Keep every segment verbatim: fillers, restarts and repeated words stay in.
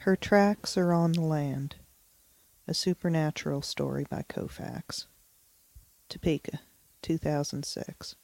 Her Tracks Are on the Land, a supernatural story by Koufax. Topeka, two thousand six.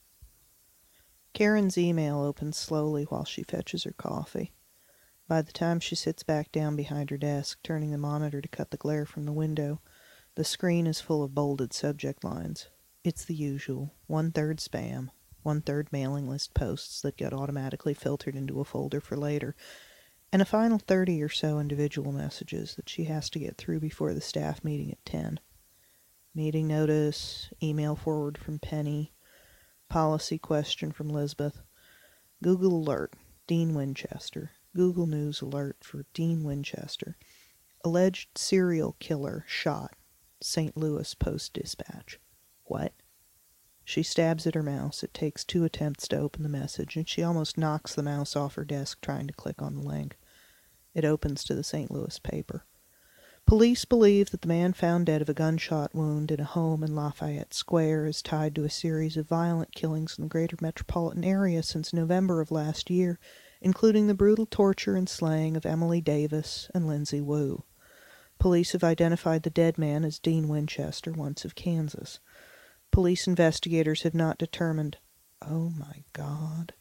Karen's email opens slowly while she fetches her coffee. By the time she sits back down behind her desk, turning the monitor to cut the glare from the window, the screen is full of bolded subject lines. It's the usual, one-third spam, one-third mailing list posts that get automatically filtered into a folder for later, and a final thirty or so individual messages that she has to get through before the staff meeting at ten. Meeting notice, email forward from Penny, policy question from Lisbeth, Google alert, Dean Winchester, Google News alert for Dean Winchester, alleged serial killer shot, Saint Louis Post-Dispatch. What? She stabs at her mouse. It takes two attempts to open the message, and she almost knocks the mouse off her desk trying to click on the link. It opens to the Saint Louis paper. Police believe that the man found dead of a gunshot wound in a home in Lafayette Square is tied to a series of violent killings in the greater metropolitan area since November of last year, including the brutal torture and slaying of Emily Davis and Lindsay Wu. Police have identified the dead man as Dean Winchester, once of Kansas. Police investigators have not determined... Oh my God.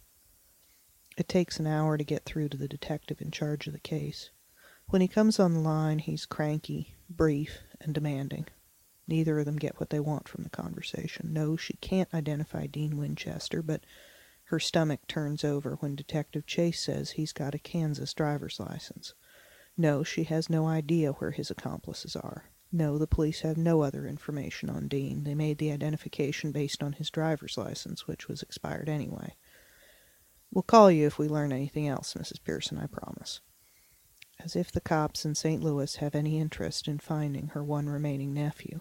It takes an hour to get through to the detective in charge of the case. When he comes on the line, he's cranky, brief, and demanding. Neither of them get what they want from the conversation. No, she can't identify Dean Winchester, but her stomach turns over when Detective Chase says he's got a Kansas driver's license. No, she has no idea where his accomplices are. No, the police have no other information on Dean. They made the identification based on his driver's license, which was expired anyway. We'll call you if we learn anything else, Missus Pearson, I promise. As if the cops in Saint Louis have any interest in finding her one remaining nephew.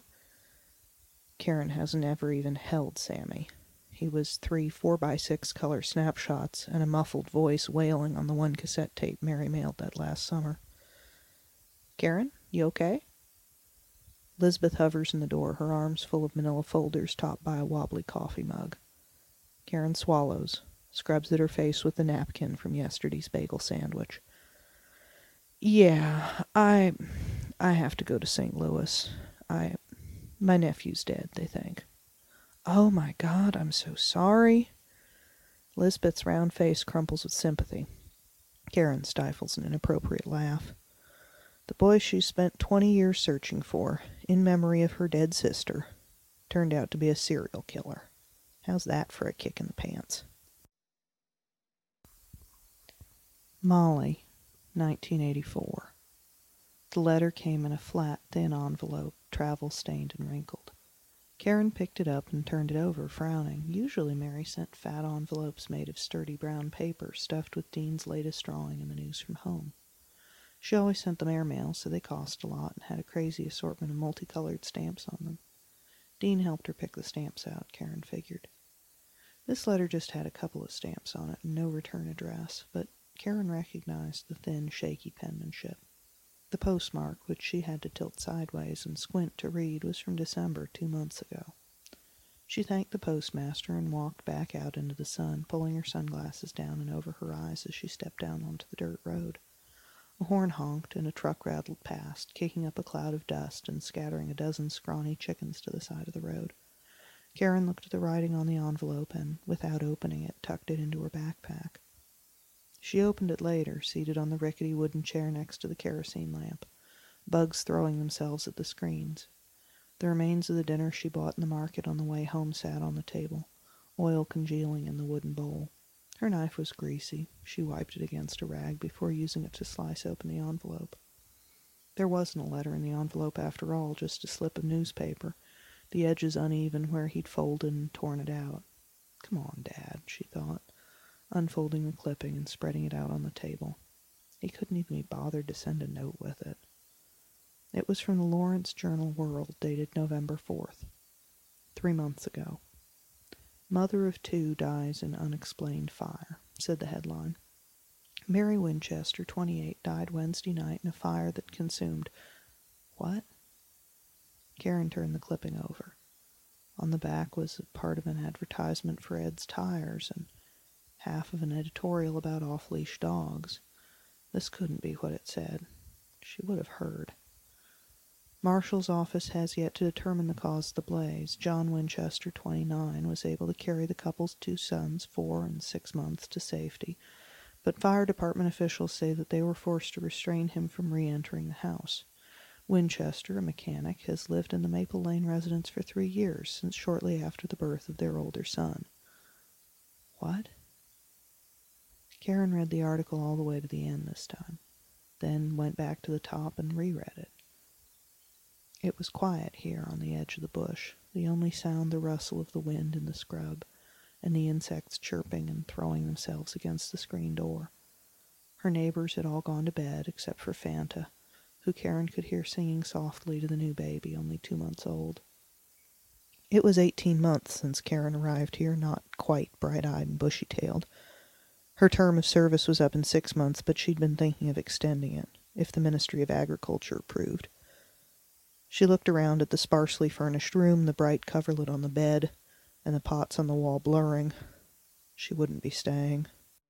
Karen hasn't ever even held Sammy. He was three four-by-six color snapshots and a muffled voice wailing on the one cassette tape Mary mailed that last summer. Karen, you okay? Lisbeth hovers in the door, her arms full of manila folders topped by a wobbly coffee mug. Karen swallows, scrubs at her face with the napkin from yesterday's bagel sandwich. Yeah, I... I have to go to Saint Louis. I... My nephew's dead, they think. Oh my God, I'm so sorry. Lisbeth's round face crumples with sympathy. Karen stifles an inappropriate laugh. The boy she spent twenty years searching for, in memory of her dead sister, turned out to be a serial killer. How's that for a kick in the pants? Molly, nineteen eighty-four. The letter came in a flat, thin envelope, travel-stained and wrinkled. Karen picked it up and turned it over, frowning. Usually Mary sent fat envelopes made of sturdy brown paper, stuffed with Dean's latest drawing and the news from home. She always sent them airmail, so they cost a lot and had a crazy assortment of multicolored stamps on them. Dean helped her pick the stamps out, Karen figured. This letter just had a couple of stamps on it and no return address, but Karen recognized the thin, shaky penmanship. The postmark, which she had to tilt sideways and squint to read, was from December, two months ago. She thanked the postmaster and walked back out into the sun, pulling her sunglasses down and over her eyes as she stepped down onto the dirt road. A horn honked and a truck rattled past, kicking up a cloud of dust and scattering a dozen scrawny chickens to the side of the road. Karen looked at the writing on the envelope and, without opening it, tucked it into her backpack. She opened it later, seated on the rickety wooden chair next to the kerosene lamp, bugs throwing themselves at the screens. The remains of the dinner she bought in the market on the way home sat on the table, oil congealing in the wooden bowl. Her knife was greasy. She wiped it against a rag before using it to slice open the envelope. There wasn't a letter in the envelope after all, just a slip of newspaper, the edges uneven where he'd folded and torn it out. Come on, Dad, she thought, unfolding the clipping and spreading it out on the table. He couldn't even be bothered to send a note with it. It was from the Lawrence Journal-World, dated November fourth, three months ago. Mother of two dies in unexplained fire, said the headline. Mary Winchester, twenty-eight, died Wednesday night in a fire that consumed... What? Karen turned the clipping over. On the back was a part of an advertisement for Ed's Tires and half of an editorial about off-leash dogs. This couldn't be what it said. She would have heard. Marshal's office has yet to determine the cause of the blaze. John Winchester, twenty-nine, was able to carry the couple's two sons, four and six months, to safety, but fire department officials say that they were forced to restrain him from re-entering the house. Winchester, a mechanic, has lived in the Maple Lane residence for three years, since shortly after the birth of their older son. What? Karen read the article all the way to the end this time, then went back to the top and reread it. It was quiet here on the edge of the bush, the only sound the rustle of the wind in the scrub, and the insects chirping and throwing themselves against the screen door. Her neighbors had all gone to bed, except for Fanta, who Karen could hear singing softly to the new baby, only two months old. It was eighteen months since Karen arrived here, not quite bright-eyed and bushy-tailed. Her term of service was up in six months, but she'd been thinking of extending it, if the Ministry of Agriculture approved. She looked around at the sparsely furnished room, the bright coverlet on the bed, and the pots on the wall blurring. She wouldn't be staying.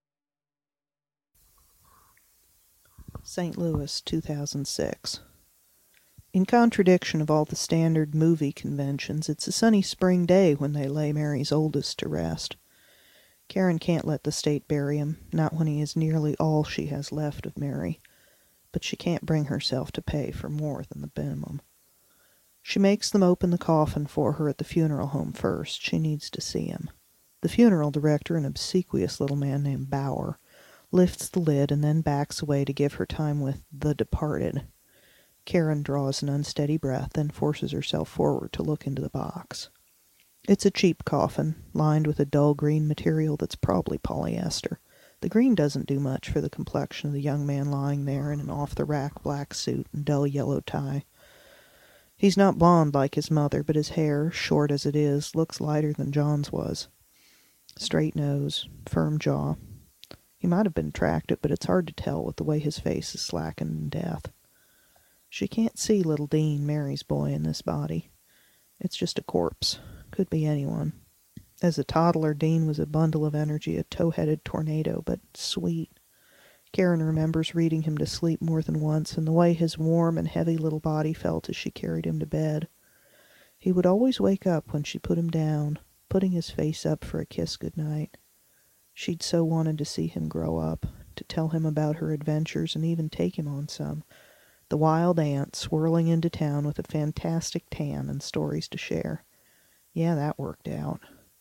Saint Louis, two thousand six. In contradiction of all the standard movie conventions, it's a sunny spring day when they lay Mary's oldest to rest. Karen can't let the state bury him, not when he is nearly all she has left of Mary, but she can't bring herself to pay for more than the minimum. She makes them open the coffin for her at the funeral home first. She needs to see him. The funeral director, an obsequious little man named Bauer, lifts the lid and then backs away to give her time with the departed. Karen draws an unsteady breath, then forces herself forward to look into the box. It's a cheap coffin, lined with a dull green material that's probably polyester. The green doesn't do much for the complexion of the young man lying there in an off-the-rack black suit and dull yellow tie. He's not blond like his mother, but his hair, short as it is, looks lighter than John's was. Straight nose, firm jaw. He might have been attractive, but it's hard to tell with the way his face is slackened in death. She can't see little Dean, Mary's boy, in this body. It's just a corpse. Could be anyone. As a toddler, Dean was a bundle of energy, a tow-headed tornado, but sweet. Karen remembers reading him to sleep more than once, and the way his warm and heavy little body felt as she carried him to bed. He would always wake up when she put him down, putting his face up for a kiss goodnight. She'd so wanted to see him grow up, to tell him about her adventures and even take him on some. The wild aunt swirling into town with a fantastic tan and stories to share. Yeah, that worked out.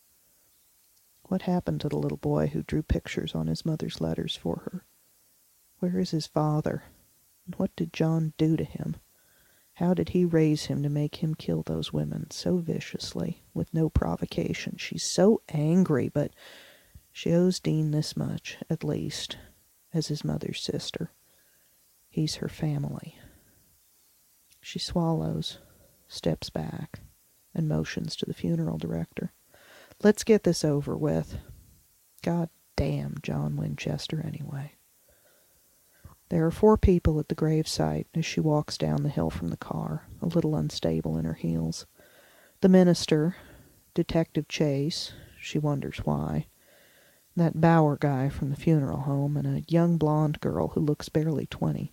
What happened to the little boy who drew pictures on his mother's letters for her? Where is his father? And what did John do to him? How did he raise him to make him kill those women so viciously, with no provocation? She's so angry, but she owes Dean this much, at least, as his mother's sister. He's her family. She swallows, steps back, and motions to the funeral director. Let's get this over with. God damn John Winchester, anyway. There are four people at the gravesite as she walks down the hill from the car, a little unstable in her heels. The minister, Detective Chase, she wonders why, that Bauer guy from the funeral home, and a young blonde girl who looks barely twenty.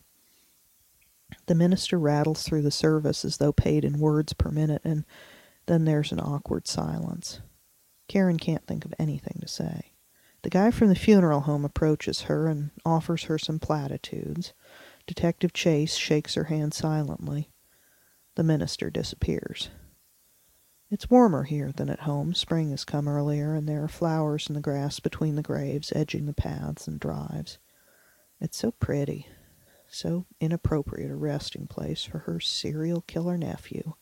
The minister rattles through the service as though paid in words per minute, and then there's an awkward silence. Karen can't think of anything to say. The guy from the funeral home approaches her and offers her some platitudes. Detective Chase shakes her hand silently. The minister disappears. It's warmer here than at home. Spring has come earlier, and there are flowers in the grass between the graves, edging the paths and drives. It's so pretty, so inappropriate a resting place for her serial killer nephew.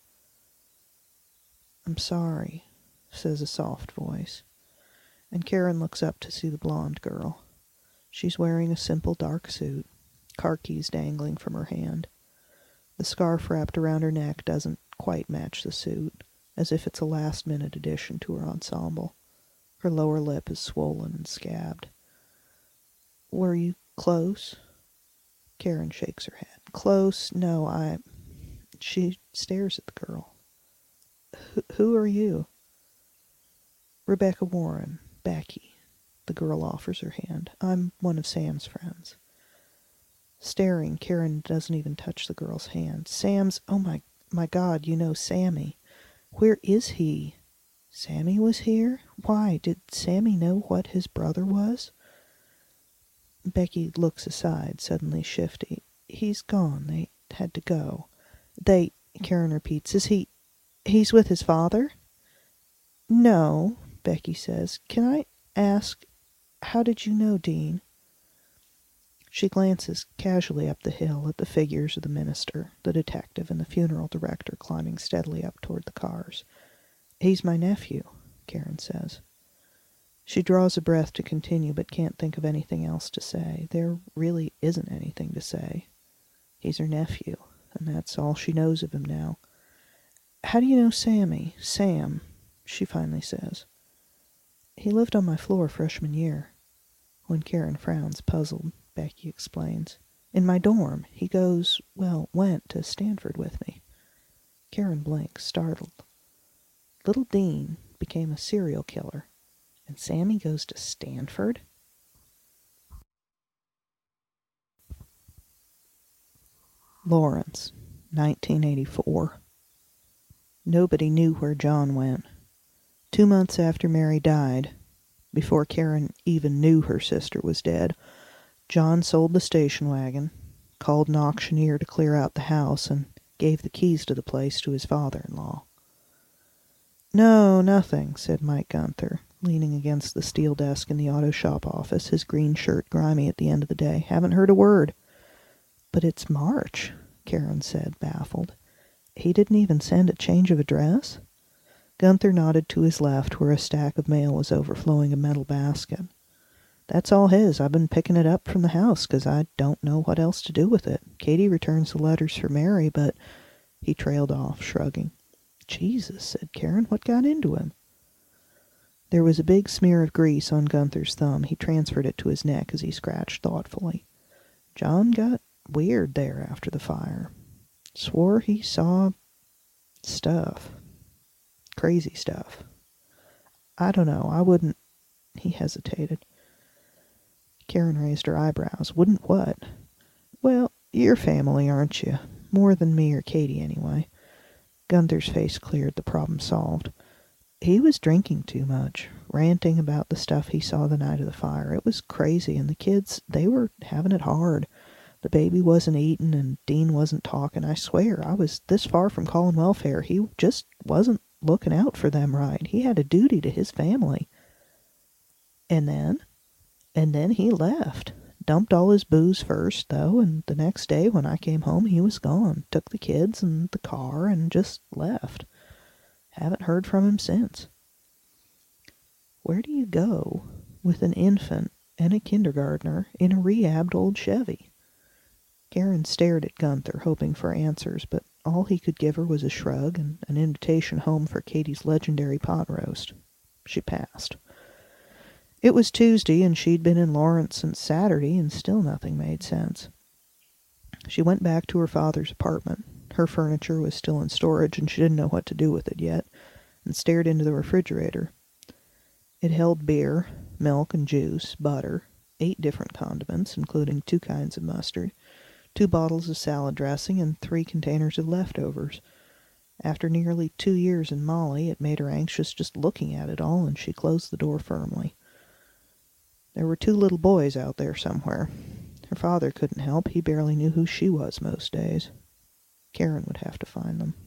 "I'm sorry," says a soft voice, and Karen looks up to see the blonde girl. She's wearing a simple dark suit, car keys dangling from her hand. The scarf wrapped around her neck doesn't quite match the suit, as if it's a last-minute addition to her ensemble. Her lower lip is swollen and scabbed. "Were you close?" Karen shakes her head. "Close? No, I..." She stares at the girl. Who are you?" "Rebecca Warren. Becky." The girl offers her hand. "I'm one of Sam's friends." Staring, Karen doesn't even touch the girl's hand. Sam's, oh my, my God, you know Sammy. Where is he? Sammy was here? Why, did Sammy know what his brother was? Becky looks aside, suddenly shifty. He's gone. They had to go. They, Karen repeats, is he, he's with his father? No, Becky says. Can I ask, how did you know, Dean? She glances casually up the hill at the figures of the minister, the detective, and the funeral director climbing steadily up toward the cars. He's my nephew, Karen says. She draws a breath to continue, but can't think of anything else to say. There really isn't anything to say. He's her nephew, and that's all she knows of him now. How do you know Sammy? Sam, she finally says. He lived on my floor freshman year. When Karen frowns, puzzled, Becky explains. In my dorm. He goes, well, went to Stanford with me. Karen blinks, startled. Little Dean became a serial killer, and Sammy goes to Stanford? Lawrence, nineteen eighty-four. Nobody knew where John went. Two months after Mary died, before Karen even knew her sister was dead, John sold the station wagon, called an auctioneer to clear out the house, and gave the keys to the place to his father-in-law. No, nothing, said Mike Gunther, leaning against the steel desk in the auto shop office, his green shirt grimy at the end of the day. Haven't heard a word. But it's March, Karen said, baffled. He didn't even send a change of address? Gunther nodded to his left, where a stack of mail was overflowing a metal basket. That's all his. I've been picking it up from the house, 'cause I don't know what else to do with it. Katie returns the letters for Mary, but... He trailed off, shrugging. Jesus, said Karen, what got into him? There was a big smear of grease on Gunther's thumb. He transferred it to his neck as he scratched thoughtfully. John got weird there after the fire. Swore he saw stuff. Crazy stuff. I don't know, I wouldn't... He hesitated. Karen raised her eyebrows. Wouldn't what? Well, you're family, aren't you? More than me or Katie, anyway. Gunther's face cleared, the problem solved. He was drinking too much, ranting about the stuff he saw the night of the fire. It was crazy, and the kids, they were having it hard. The baby wasn't eating, and Dean wasn't talking. I swear, I was this far from calling welfare. He just wasn't looking out for them right. He had a duty to his family. And then? And then he left. Dumped all his booze first, though, and the next day when I came home, he was gone. Took the kids and the car and just left. Haven't heard from him since. Where do you go with an infant and a kindergartner in a rehabbed old Chevy? Karen stared at Gunther, hoping for answers, but all he could give her was a shrug and an invitation home for Katie's legendary pot roast. She passed. It was Tuesday, and she'd been in Lawrence since Saturday, and still nothing made sense. She went back to her father's apartment. Her furniture was still in storage, and she didn't know what to do with it yet, and stared into the refrigerator. It held beer, milk and juice, butter, eight different condiments, including two kinds of mustard, two bottles of salad dressing, and three containers of leftovers. After nearly two years in Molly, it made her anxious just looking at it all, and she closed the door firmly. There were two little boys out there somewhere. Her father couldn't help. He barely knew who she was most days. Karen would have to find them.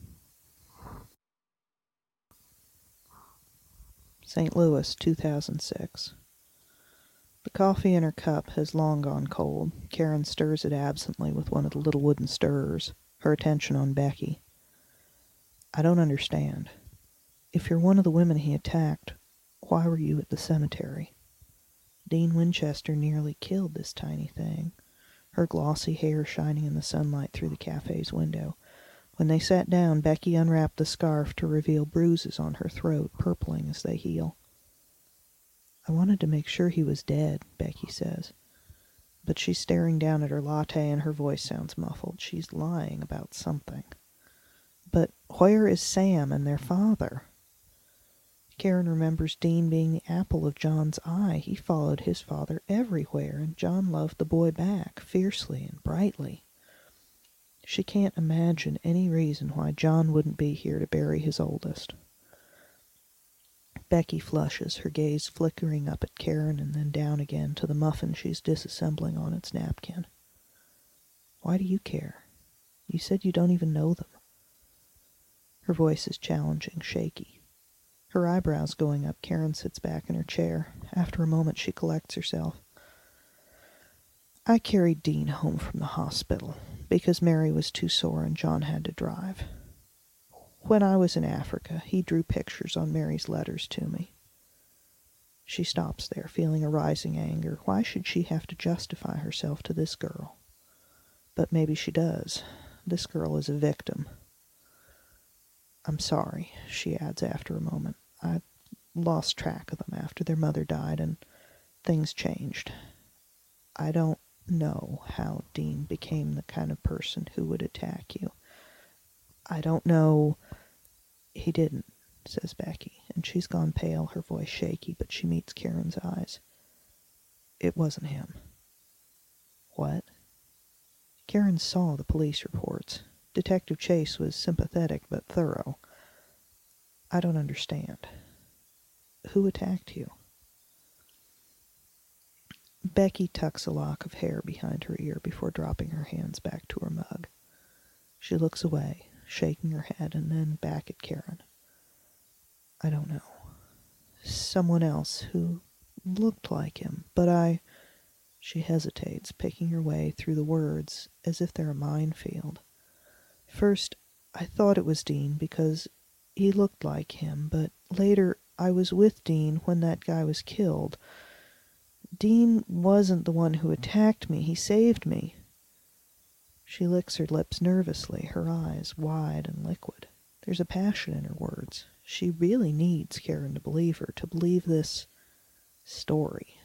Saint Louis, two thousand six. The coffee in her cup has long gone cold. Karen stirs it absently with one of the little wooden stirrers, her attention on Becky. I don't understand. If you're one of the women he attacked, why were you at the cemetery? Dean Winchester nearly killed this tiny thing, her glossy hair shining in the sunlight through the cafe's window. When they sat down, Becky unwrapped the scarf to reveal bruises on her throat, purpling as they heal. I wanted to make sure he was dead, Becky says. But she's staring down at her latte and her voice sounds muffled. She's lying about something. But where is Sam and their father? Karen remembers Dean being the apple of John's eye. He followed his father everywhere, and John loved the boy back, fiercely and brightly. She can't imagine any reason why John wouldn't be here to bury his oldest. Becky flushes, her gaze flickering up at Karen and then down again to the muffin she's disassembling on its napkin. Why do you care? You said you don't even know them. Her voice is challenging, shaky. Her eyebrows going up, Karen sits back in her chair. After a moment, she collects herself. I carried Dean home from the hospital because Mary was too sore and John had to drive. When I was in Africa, he drew pictures on Mary's letters to me. She stops there, feeling a rising anger. Why should she have to justify herself to this girl? But maybe she does. This girl is a victim. I'm sorry, she adds after a moment. I lost track of them after their mother died, and things changed. I don't know how Dean became the kind of person who would attack you. I don't know. He didn't, says Becky, and she's gone pale, her voice shaky, but she meets Karen's eyes. It wasn't him. What? Karen saw the police reports. Detective Chase was sympathetic but thorough. I don't understand. Who attacked you? Becky tucks a lock of hair behind her ear before dropping her hands back to her mug. She looks away, shaking her head, and then back at Karen. I don't know. Someone else who looked like him, but I... She hesitates, picking her way through the words as if they're a minefield. First, I thought it was Dean because he looked like him, but later I was with Dean when that guy was killed. Dean wasn't the one who attacked me. He saved me. She licks her lips nervously, her eyes wide and liquid. There's a passion in her words. She really needs Karen to believe her, to believe this story.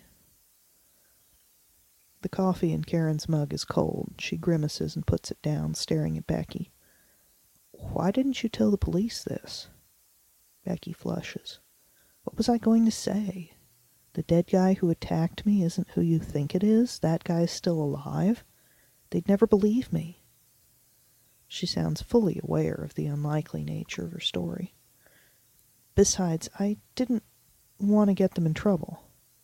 The coffee in Karen's mug is cold. She grimaces and puts it down, staring at Becky. Why didn't you tell the police this? Becky flushes. What was I going to say? The dead guy who attacked me isn't who you think it is? That guy's still alive? They'd never believe me. She sounds fully aware of the unlikely nature of her story. Besides, I didn't want to get them in trouble.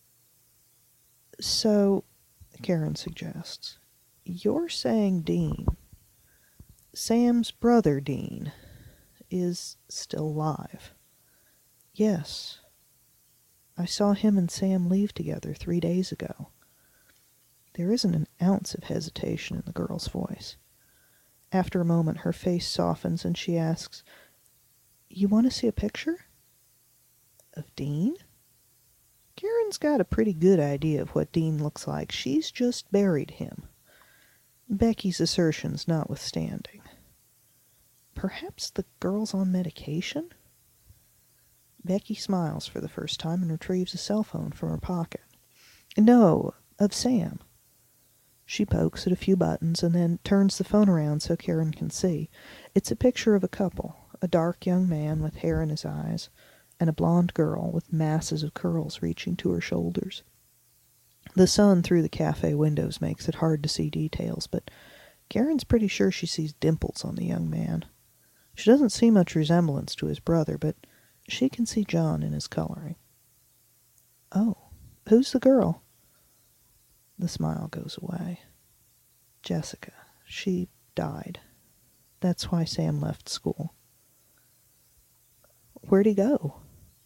So, Karen suggests, you're saying Dean, Sam's brother Dean, is still alive? Yes. I saw him and Sam leave together three days ago. There isn't an ounce of hesitation in the girl's voice. After a moment, her face softens and she asks, You want to see a picture? Of Dean? Karen's got a pretty good idea of what Dean looks like. She's just buried him. Becky's assertions notwithstanding. Perhaps the girl's on medication? Becky smiles for the first time and retrieves a cell phone from her pocket. No, of Sam. She pokes at a few buttons and then turns the phone around so Karen can see. It's a picture of a couple, a dark young man with hair in his eyes, and a blonde girl with masses of curls reaching to her shoulders. The sun through the cafe windows makes it hard to see details, but Karen's pretty sure she sees dimples on the young man. She doesn't see much resemblance to his brother, but she can see John in his coloring. Oh, who's the girl? The smile goes away. Jessica. She died. That's why Sam left school. Where'd he go?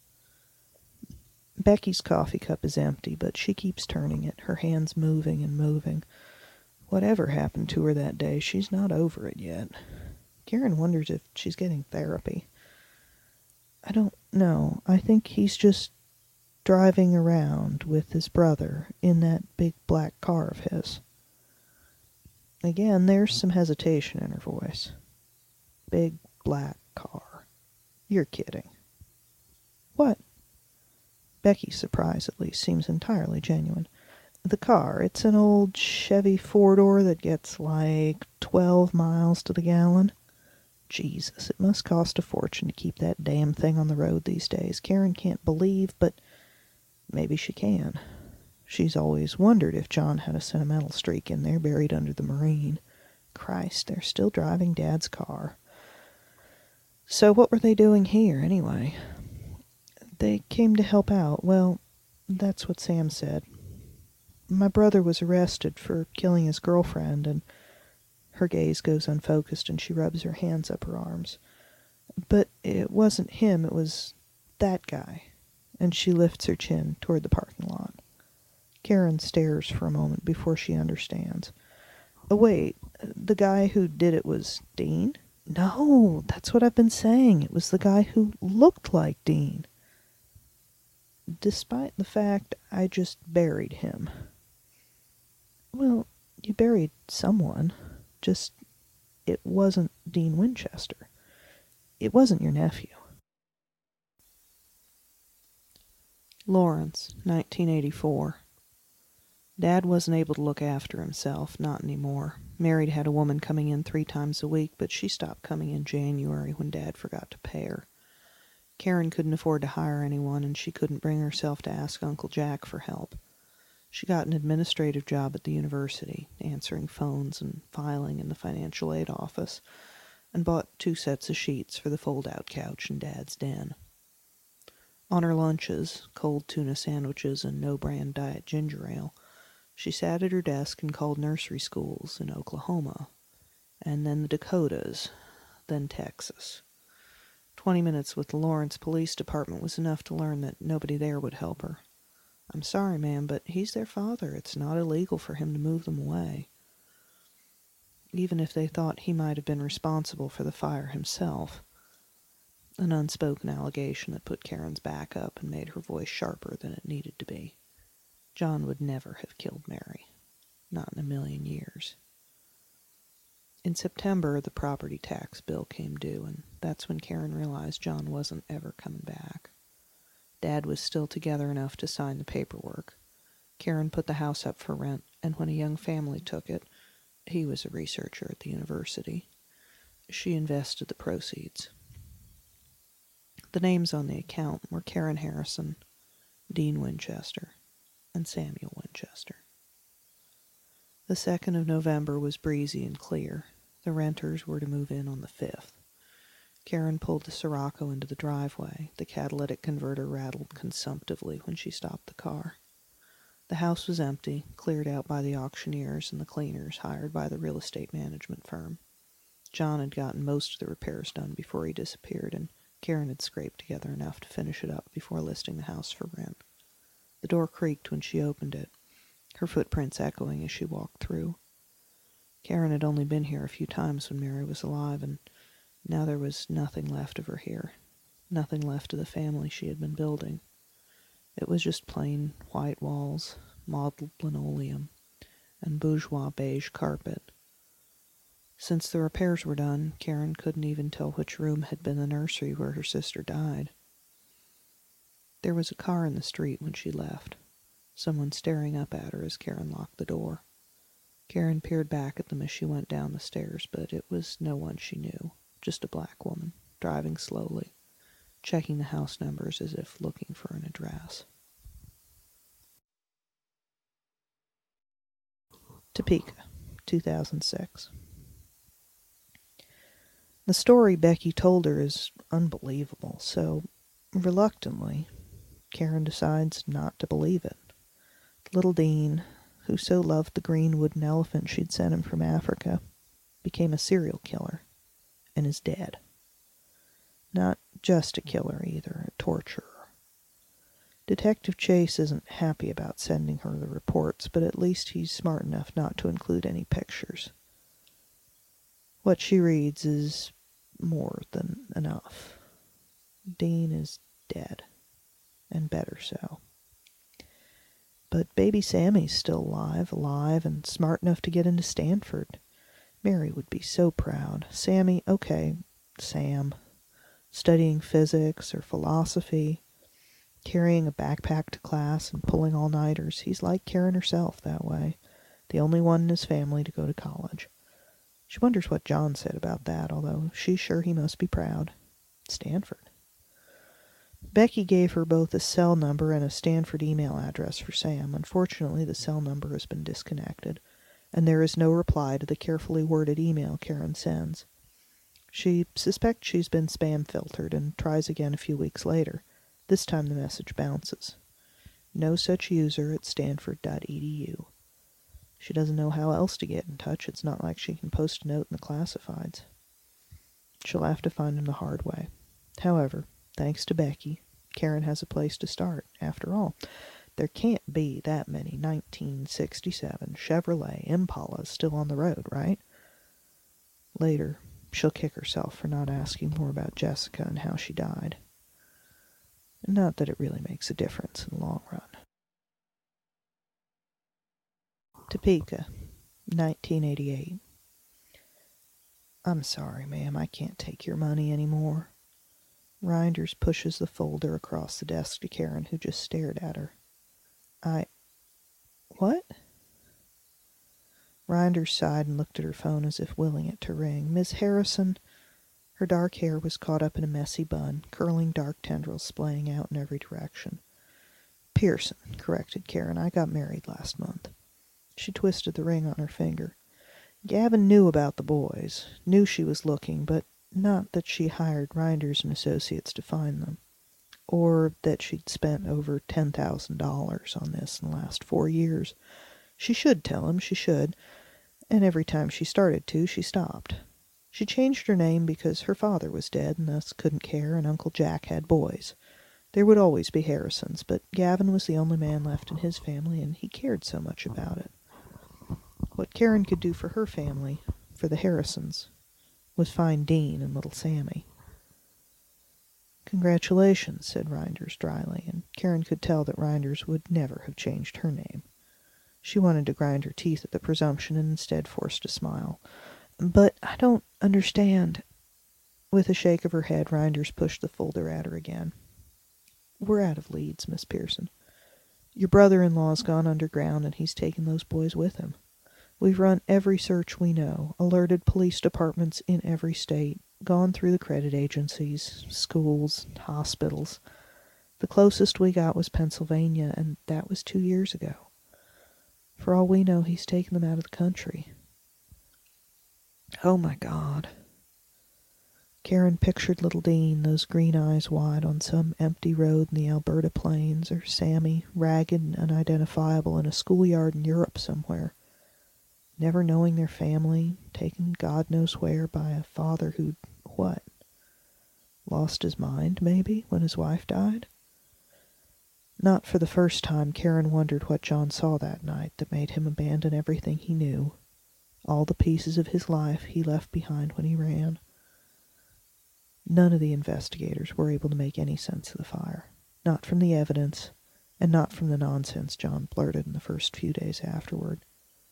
Becky's coffee cup is empty, but she keeps turning it, her hands moving and moving. Whatever happened to her that day, she's not over it yet. Karen wonders if she's getting therapy. I don't know. I think he's just driving around with his brother in that big black car of his. Again, there's some hesitation in her voice. Big black car. You're kidding. What? Becky's surprise, at least, seems entirely genuine. The car, it's an old Chevy four-door that gets like twelve miles to the gallon. Jesus, it must cost a fortune to keep that damn thing on the road these days. Karen can't believe, but maybe she can. She's always wondered if John had a sentimental streak in there buried under the Marine. Christ, they're still driving Dad's car. So what were they doing here, anyway? They came to help out. Well, that's what Sam said. My brother was arrested for killing his girlfriend, and her gaze goes unfocused and she rubs her hands up her arms. But it wasn't him, it was that guy. And she lifts her chin toward the parking lot. Karen stares for a moment before she understands. Oh, wait, the guy who did it was Dean? No, that's what I've been saying. It was the guy who looked like Dean. Despite the fact I just buried him. Well, you buried someone. Just, it wasn't Dean Winchester. It wasn't your nephew. Lawrence, nineteen eighty-four. Dad wasn't able to look after himself, not anymore. Mary'd had a woman coming in three times a week, but she stopped coming in January when Dad forgot to pay her. Karen couldn't afford to hire anyone, and she couldn't bring herself to ask Uncle Jack for help. She got an administrative job at the university, answering phones and filing in the financial aid office, and bought two sets of sheets for the fold-out couch in Dad's den. On her lunches, cold tuna sandwiches and no-brand diet ginger ale, she sat at her desk and called nursery schools in Oklahoma, and then the Dakotas, then Texas. Twenty minutes with the Lawrence Police Department was enough to learn that nobody there would help her. I'm sorry, ma'am, but he's their father. It's not illegal for him to move them away. Even if they thought he might have been responsible for the fire himself. An unspoken allegation that put Karen's back up and made her voice sharper than it needed to be. John would never have killed Mary. Not in a million years. In September, the property tax bill came due, and that's when Karen realized John wasn't ever coming back. Dad was still together enough to sign the paperwork. Karen put the house up for rent, and when a young family took it, he was a researcher at the university, she invested the proceeds. The names on the account were Karen Harrison, Dean Winchester, and Samuel Winchester. The second of November was breezy and clear. The renters were to move in on the fifth. Karen pulled the Sirocco into the driveway. The catalytic converter rattled consumptively when she stopped the car. The house was empty, cleared out by the auctioneers and the cleaners hired by the real estate management firm. John had gotten most of the repairs done before he disappeared, and Karen had scraped together enough to finish it up before listing the house for rent. The door creaked when she opened it, her footprints echoing as she walked through. Karen had only been here a few times when Mary was alive, and now there was nothing left of her here, nothing left of the family she had been building. It was just plain white walls, mottled linoleum, and bourgeois beige carpet. Since the repairs were done, Karen couldn't even tell which room had been the nursery where her sister died. There was a car in the street when she left, someone staring up at her as Karen locked the door. Karen peered back at them as she went down the stairs, but it was no one she knew, just a black woman, driving slowly, checking the house numbers as if looking for an address. Topeka, two thousand six. The story Becky told her is unbelievable, so, reluctantly, Karen decides not to believe it. Little Dean, who so loved the green wooden elephant she'd sent him from Africa, became a serial killer and is dead. Not just a killer either, a torturer. Detective Chase isn't happy about sending her the reports, but at least he's smart enough not to include any pictures. What she reads is more than enough. Dean is dead, and better so. But baby Sammy's still alive, alive, and smart enough to get into Stanford. Mary would be so proud. Sammy, okay, Sam, studying physics or philosophy, carrying a backpack to class and pulling all-nighters. He's like Karen herself that way, the only one in his family to go to college. She wonders what John said about that, although she's sure he must be proud. Stanford. Becky gave her both a cell number and a Stanford email address for Sam. Unfortunately, the cell number has been disconnected, and there is no reply to the carefully worded email Karen sends. She suspects she's been spam filtered and tries again a few weeks later. This time the message bounces. No such user at stanford dot e d u. She doesn't know how else to get in touch. It's not like she can post a note in the classifieds. She'll have to find him the hard way. However, thanks to Becky, Karen has a place to start. After all, there can't be that many nineteen sixty-seven Chevrolet Impalas still on the road, right? Later, she'll kick herself for not asking more about Jessica and how she died. Not that it really makes a difference in the long run. Topeka, nineteen eighty-eight. I'm sorry, ma'am, I can't take your money anymore. Reinders pushes the folder across the desk to Karen, who just stared at her. I... What? Reinders sighed and looked at her phone as if willing it to ring. Miss Harrison... Her dark hair was caught up in a messy bun, curling dark tendrils splaying out in every direction. Pearson, corrected Karen. I got married last month. She twisted the ring on her finger. Gavin knew about the boys, knew she was looking, but not that she hired Reinders and Associates to find them, or that she'd spent over ten thousand dollars on this in the last four years. She should tell him, she should, and every time she started to, she stopped. She changed her name because her father was dead and thus couldn't care, and Uncle Jack had boys. There would always be Harrisons, but Gavin was the only man left in his family, and he cared so much about it. What Karen could do for her family, for the Harrisons, was find Dean and little Sammy. Congratulations, said Reinders dryly, and Karen could tell that Reinders would never have changed her name. She wanted to grind her teeth at the presumption and instead forced a smile. But I don't understand. With a shake of her head, Reinders pushed the folder at her again. We're out of leads, Miss Pearson. Your brother-in-law's gone underground, and he's taken those boys with him. We've run every search we know, alerted police departments in every state, gone through the credit agencies, schools, hospitals. The closest we got was Pennsylvania, and that was two years ago. For all we know, he's taken them out of the country. Oh, my God. Karen pictured little Dean, those green eyes wide on some empty road in the Alberta plains, or Sammy, ragged and unidentifiable in a schoolyard in Europe somewhere, never knowing their family, taken God knows where by a father who'd, what, lost his mind, maybe, when his wife died? Not for the first time, Karen wondered what John saw that night that made him abandon everything he knew, all the pieces of his life he left behind when he ran. None of the investigators were able to make any sense of the fire, not from the evidence, and not from the nonsense John blurted in the first few days afterward.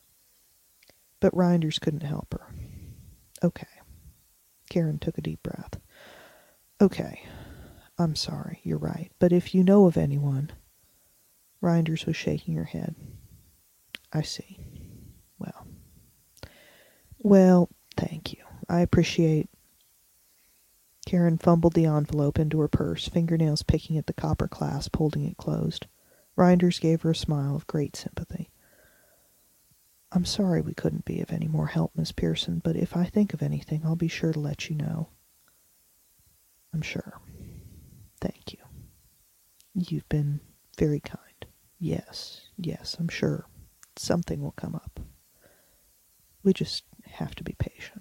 But Reinders couldn't help her. Okay. Karen took a deep breath. Okay. I'm sorry, you're right. But if you know of anyone... Reinders was shaking her head. I see. Well. Well, thank you. I appreciate... Karen fumbled the envelope into her purse, fingernails picking at the copper clasp, holding it closed. Reinders gave her a smile of great sympathy. I'm sorry we couldn't be of any more help, Miss Pearson, but if I think of anything, I'll be sure to let you know. I'm sure. Thank you. You've been very kind. Yes, yes, I'm sure something will come up. We just have to be patient.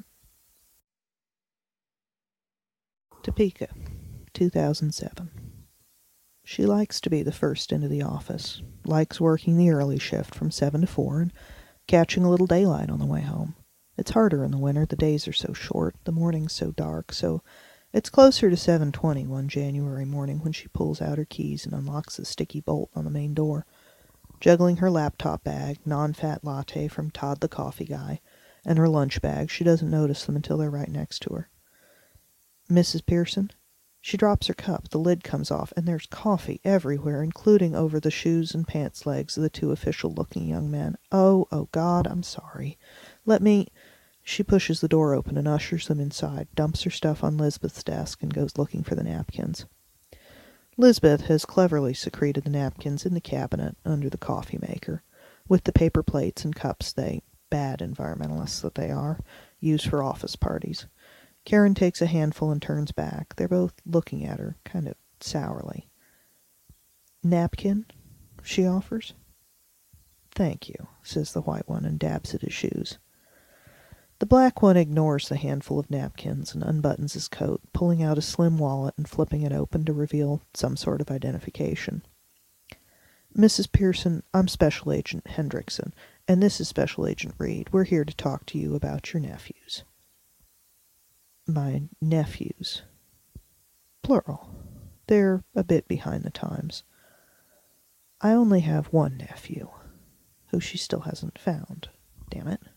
Topeka, two thousand seven. She likes to be the first into the office, likes working the early shift from seven to four and catching a little daylight on the way home. It's harder in the winter, the days are so short, the mornings so dark, so it's closer to seven twenty one January morning when she pulls out her keys and unlocks the sticky bolt on the main door. Juggling her laptop bag, non-fat latte from Todd the coffee guy, and her lunch bag, she doesn't notice them until they're right next to her. Missus Pearson? She drops her cup, the lid comes off, and there's coffee everywhere, including over the shoes and pants legs of the two official-looking young men. Oh, oh God, I'm sorry. Let me... She pushes the door open and ushers them inside, dumps her stuff on Lisbeth's desk, and goes looking for the napkins. Lisbeth has cleverly secreted the napkins in the cabinet under the coffee maker, with the paper plates and cups they, bad environmentalists that they are, use for office parties. Karen takes a handful and turns back. They're both looking at her, kind of sourly. "Napkin?" she offers. "Thank you," says the white one and dabs at his shoes. The black one ignores the handful of napkins and unbuttons his coat, pulling out a slim wallet and flipping it open to reveal some sort of identification. "Missus Pearson, I'm Special Agent Hendrickson, and this is Special Agent Reed. We're here to talk to you about your nephews." "My nephews." Plural. They're a bit behind the times. "I only have one nephew, who she still hasn't found. Damn it."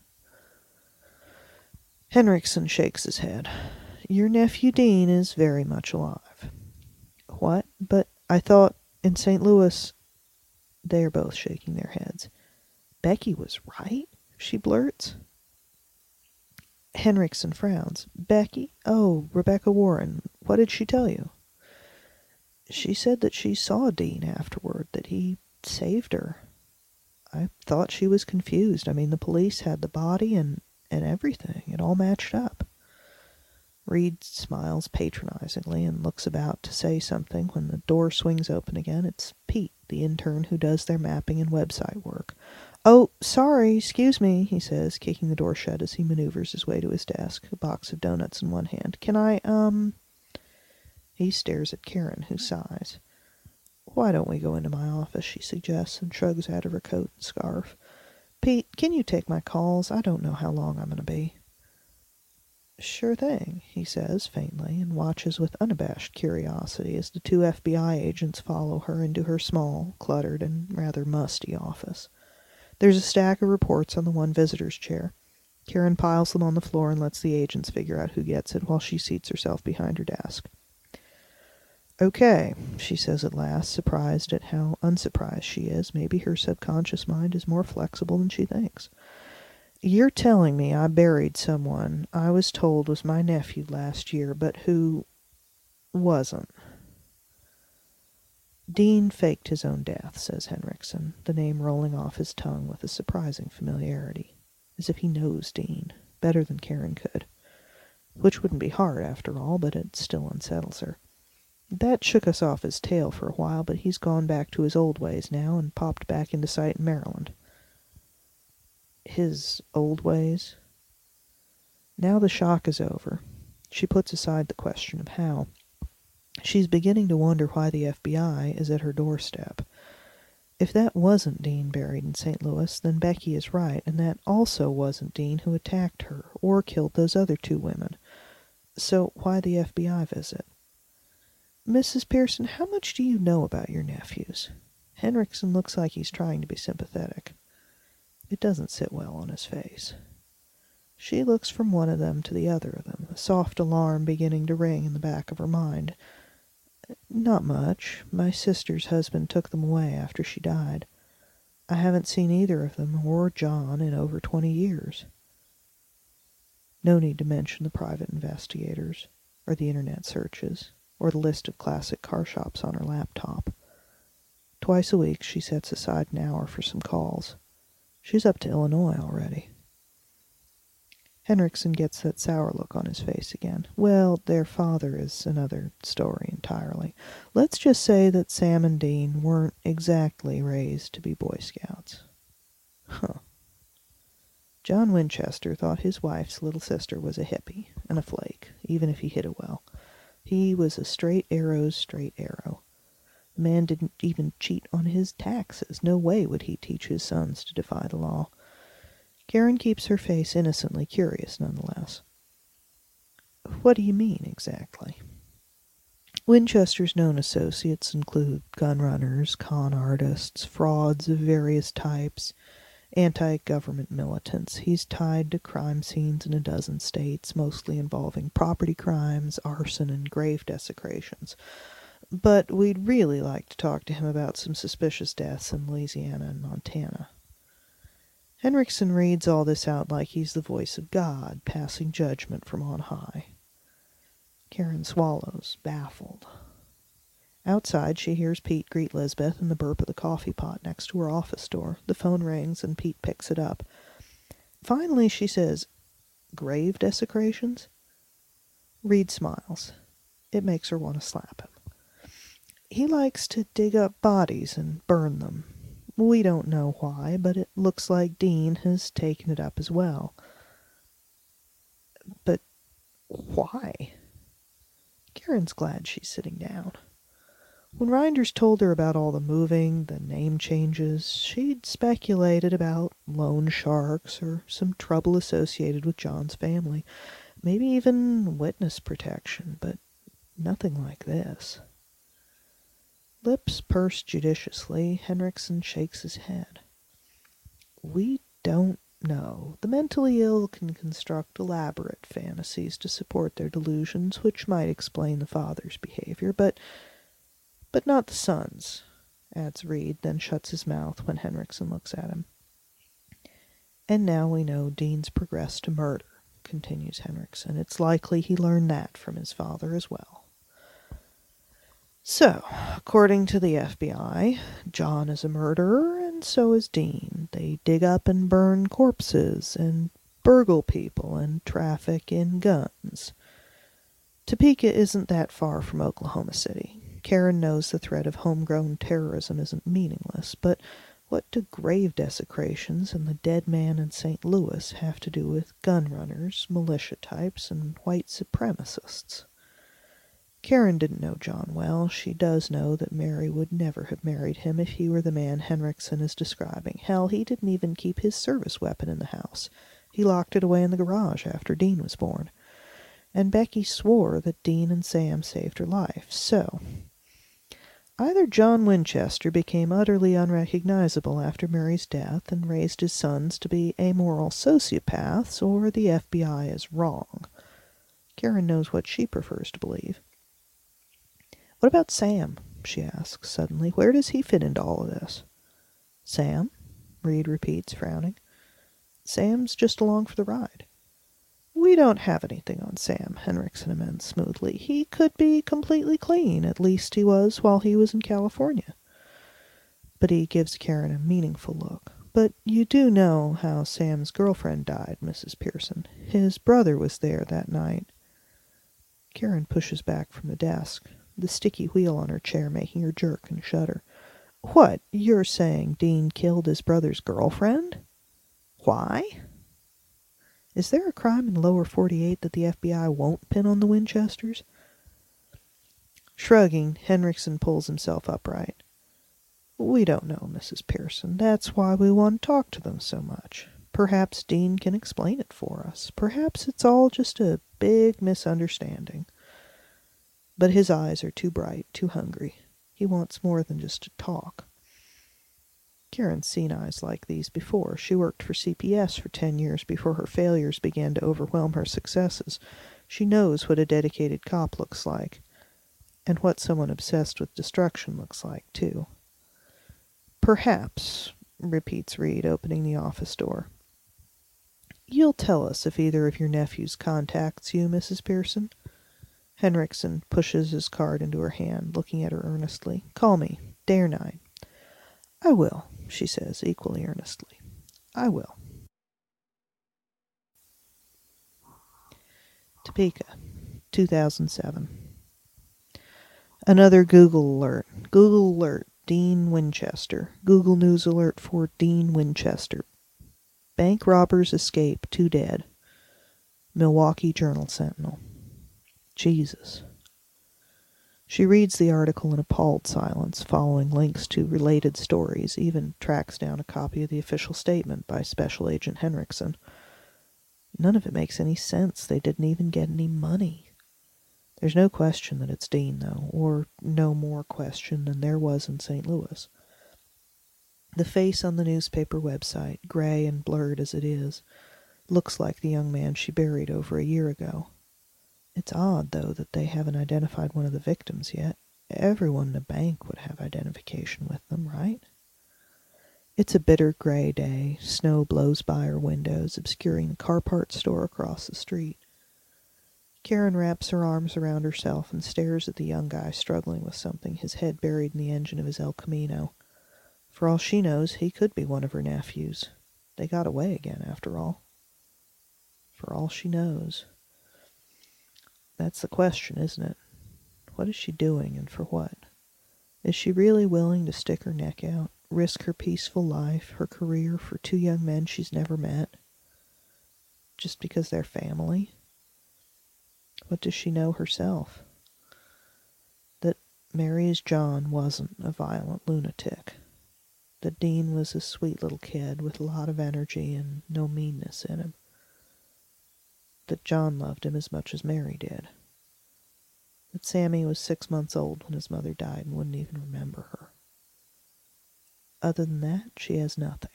Henriksen shakes his head. "Your nephew Dean is very much alive." "What? But I thought in Saint Louis—" They are both shaking their heads. "Becky was right?" she blurts. Henriksen frowns. "Becky? Oh, Rebecca Warren. What did she tell you?" "She said that she saw Dean afterward, that he saved her. I thought she was confused. I mean, the police had the body and, and everything. It all matched up." Reed smiles patronizingly and looks about to say something when the door swings open again. It's Pete, the intern who does their mapping and website work. "Oh, sorry, excuse me," he says, kicking the door shut as he maneuvers his way to his desk, a box of donuts in one hand. "Can I, um..." He stares at Karen, who sighs. "Why don't we go into my office?" she suggests, and shrugs out of her coat and scarf. "Pete, can you take my calls? I don't know how long I'm going to be." "Sure thing," he says faintly, and watches with unabashed curiosity as the two F B I agents follow her into her small, cluttered, and rather musty office. There's a stack of reports on the one visitor's chair. Karen piles them on the floor and lets the agents figure out who gets it while she seats herself behind her desk. "Okay," she says at last, surprised at how unsurprised she is. Maybe her subconscious mind is more flexible than she thinks. "You're telling me I buried someone I was told was my nephew last year, but who wasn't." "Dean faked his own death," says Henriksen, the name rolling off his tongue with a surprising familiarity, as if he knows Dean better than Karen could. Which wouldn't be hard, after all, but it still unsettles her. "That shook us off his tail for a while, but he's gone back to his old ways now and popped back into sight in Maryland." His old ways? Now the shock is over. She puts aside the question of how. She's beginning to wonder why the F B I is at her doorstep. If that wasn't Dean buried in Saint Louis, then Becky is right, and that also wasn't Dean who attacked her or killed those other two women. So why the F B I visit? "Missus Pearson, how much do you know about your nephews?" Henriksen looks like he's trying to be sympathetic. It doesn't sit well on his face. She looks from one of them to the other of them, a soft alarm beginning to ring in the back of her mind. "Not much. My sister's husband took them away after she died. I haven't seen either of them or John in over twenty years." No need to mention the private investigators, or the internet searches, or the list of classic car shops on her laptop. Twice a week she sets aside an hour for some calls. She's up to Illinois already. Henriksen gets that sour look on his face again. "Well, their father is another story entirely. Let's just say that Sam and Dean weren't exactly raised to be Boy Scouts." Huh. John Winchester thought his wife's little sister was a hippie and a flake, even if he hit it well. He was a straight arrow's straight arrow. The man didn't even cheat on his taxes. No way would he teach his sons to defy the law. Karen keeps her face innocently curious, nonetheless. "What do you mean, exactly?" Winchester's known associates include gun runners, con artists, frauds of various types, anti-government militants. He's tied to crime scenes in a dozen states, mostly involving property crimes, arson, and grave desecrations. But we'd really like to talk to him about some suspicious deaths in Louisiana and Montana. Henriksen reads all this out like he's the voice of God, passing judgment from on high. Karen swallows, baffled. Outside, she hears Pete greet Lisbeth in the burp of the coffee pot next to her office door. The phone rings, and Pete picks it up. Finally, she says, "Grave desecrations?" Reed smiles. It makes her want to slap him. He likes to dig up bodies and burn them. We don't know why, but it looks like Dean has taken it up as well. But why? Karen's glad she's sitting down. When Reinders told her about all the moving, the name changes, she'd speculated about loan sharks or some trouble associated with John's family. Maybe even witness protection, but nothing like this. Lips pursed judiciously, Henriksen shakes his head. We don't know. The mentally ill can construct elaborate fantasies to support their delusions, which might explain the father's behavior, but But not the son's, adds Reed, then shuts his mouth when Henriksen looks at him. And now we know Dean's progressed to murder, continues Henriksen. It's likely he learned that from his father as well. So, according to the F B I, John is a murderer, and so is Dean. They dig up and burn corpses, and burgle people, and traffic in guns. Topeka isn't that far from Oklahoma City. Karen knows the threat of homegrown terrorism isn't meaningless, but what do grave desecrations and the dead man in Saint Louis have to do with gun runners, militia types, and white supremacists? Karen didn't know John well. She does know that Mary would never have married him if he were the man Henriksen is describing. Hell, he didn't even keep his service weapon in the house. He locked it away in the garage after Dean was born. And Becky swore that Dean and Sam saved her life. So, either John Winchester became utterly unrecognizable after Mary's death and raised his sons to be amoral sociopaths, or the F B I is wrong. Karen knows what she prefers to believe. What about Sam? She asks suddenly. Where does he fit into all of this? Sam? Reed repeats, frowning. Sam's just along for the ride. We don't have anything on Sam, Henriksen amends smoothly. He could be completely clean. At least he was while he was in California. But he gives Karen a meaningful look. But you do know how Sam's girlfriend died, Missus Pearson. His brother was there that night. Karen pushes back from the desk, the sticky wheel on her chair making her jerk and shudder. What, you're saying Dean killed his brother's girlfriend? Why? Is there a crime in the lower forty-eight that the F B I won't pin on the Winchesters? Shrugging, Henriksen pulls himself upright. We don't know, Missus Pearson. That's why we want to talk to them so much. Perhaps Dean can explain it for us. Perhaps it's all just a big misunderstanding. But his eyes are too bright, too hungry. He wants more than just to talk. Karen's seen eyes like these before. She worked for C P S for ten years before her failures began to overwhelm her successes. She knows what a dedicated cop looks like, and what someone obsessed with destruction looks like, too. Perhaps, repeats Reed, opening the office door. You'll tell us if either of your nephews contacts you, Missus Pearson? Henriksen pushes his card into her hand, looking at her earnestly. Call me, day or night. I will, she says, equally earnestly. I will. Topeka, two thousand seven. Another Google alert. Google alert, Dean Winchester. Google News alert for Dean Winchester. Bank robbers escape, two dead. Milwaukee Journal-Sentinel. Jesus. She reads the article in appalled silence, following links to related stories, even tracks down a copy of the official statement by Special Agent Henriksen. None of it makes any sense. They didn't even get any money. There's no question that it's Dean, though, or no more question than there was in Saint Louis. The face on the newspaper website, gray and blurred as it is, looks like the young man she buried over a year ago. It's odd, though, that they haven't identified one of the victims yet. Everyone in a bank would have identification with them, right? It's a bitter gray day. Snow blows by her windows, obscuring the car parts store across the street. Karen wraps her arms around herself and stares at the young guy struggling with something, his head buried in the engine of his El Camino. For all she knows, he could be one of her nephews. They got away again, after all. For all she knows. That's the question, isn't it? What is she doing, and for what? Is she really willing to stick her neck out, risk her peaceful life, her career, for two young men she's never met? Just because they're family? What does she know herself? That Mary's John wasn't a violent lunatic. That Dean was a sweet little kid with a lot of energy and no meanness in him. That John loved him as much as Mary did. That Sammy was six months old when his mother died and wouldn't even remember her. Other than that, she has nothing.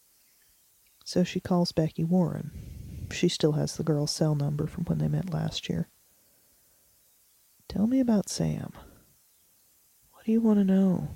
So she calls Becky Warren. She still has the girl's cell number from when they met last year. Tell me about Sam. What do you want to know?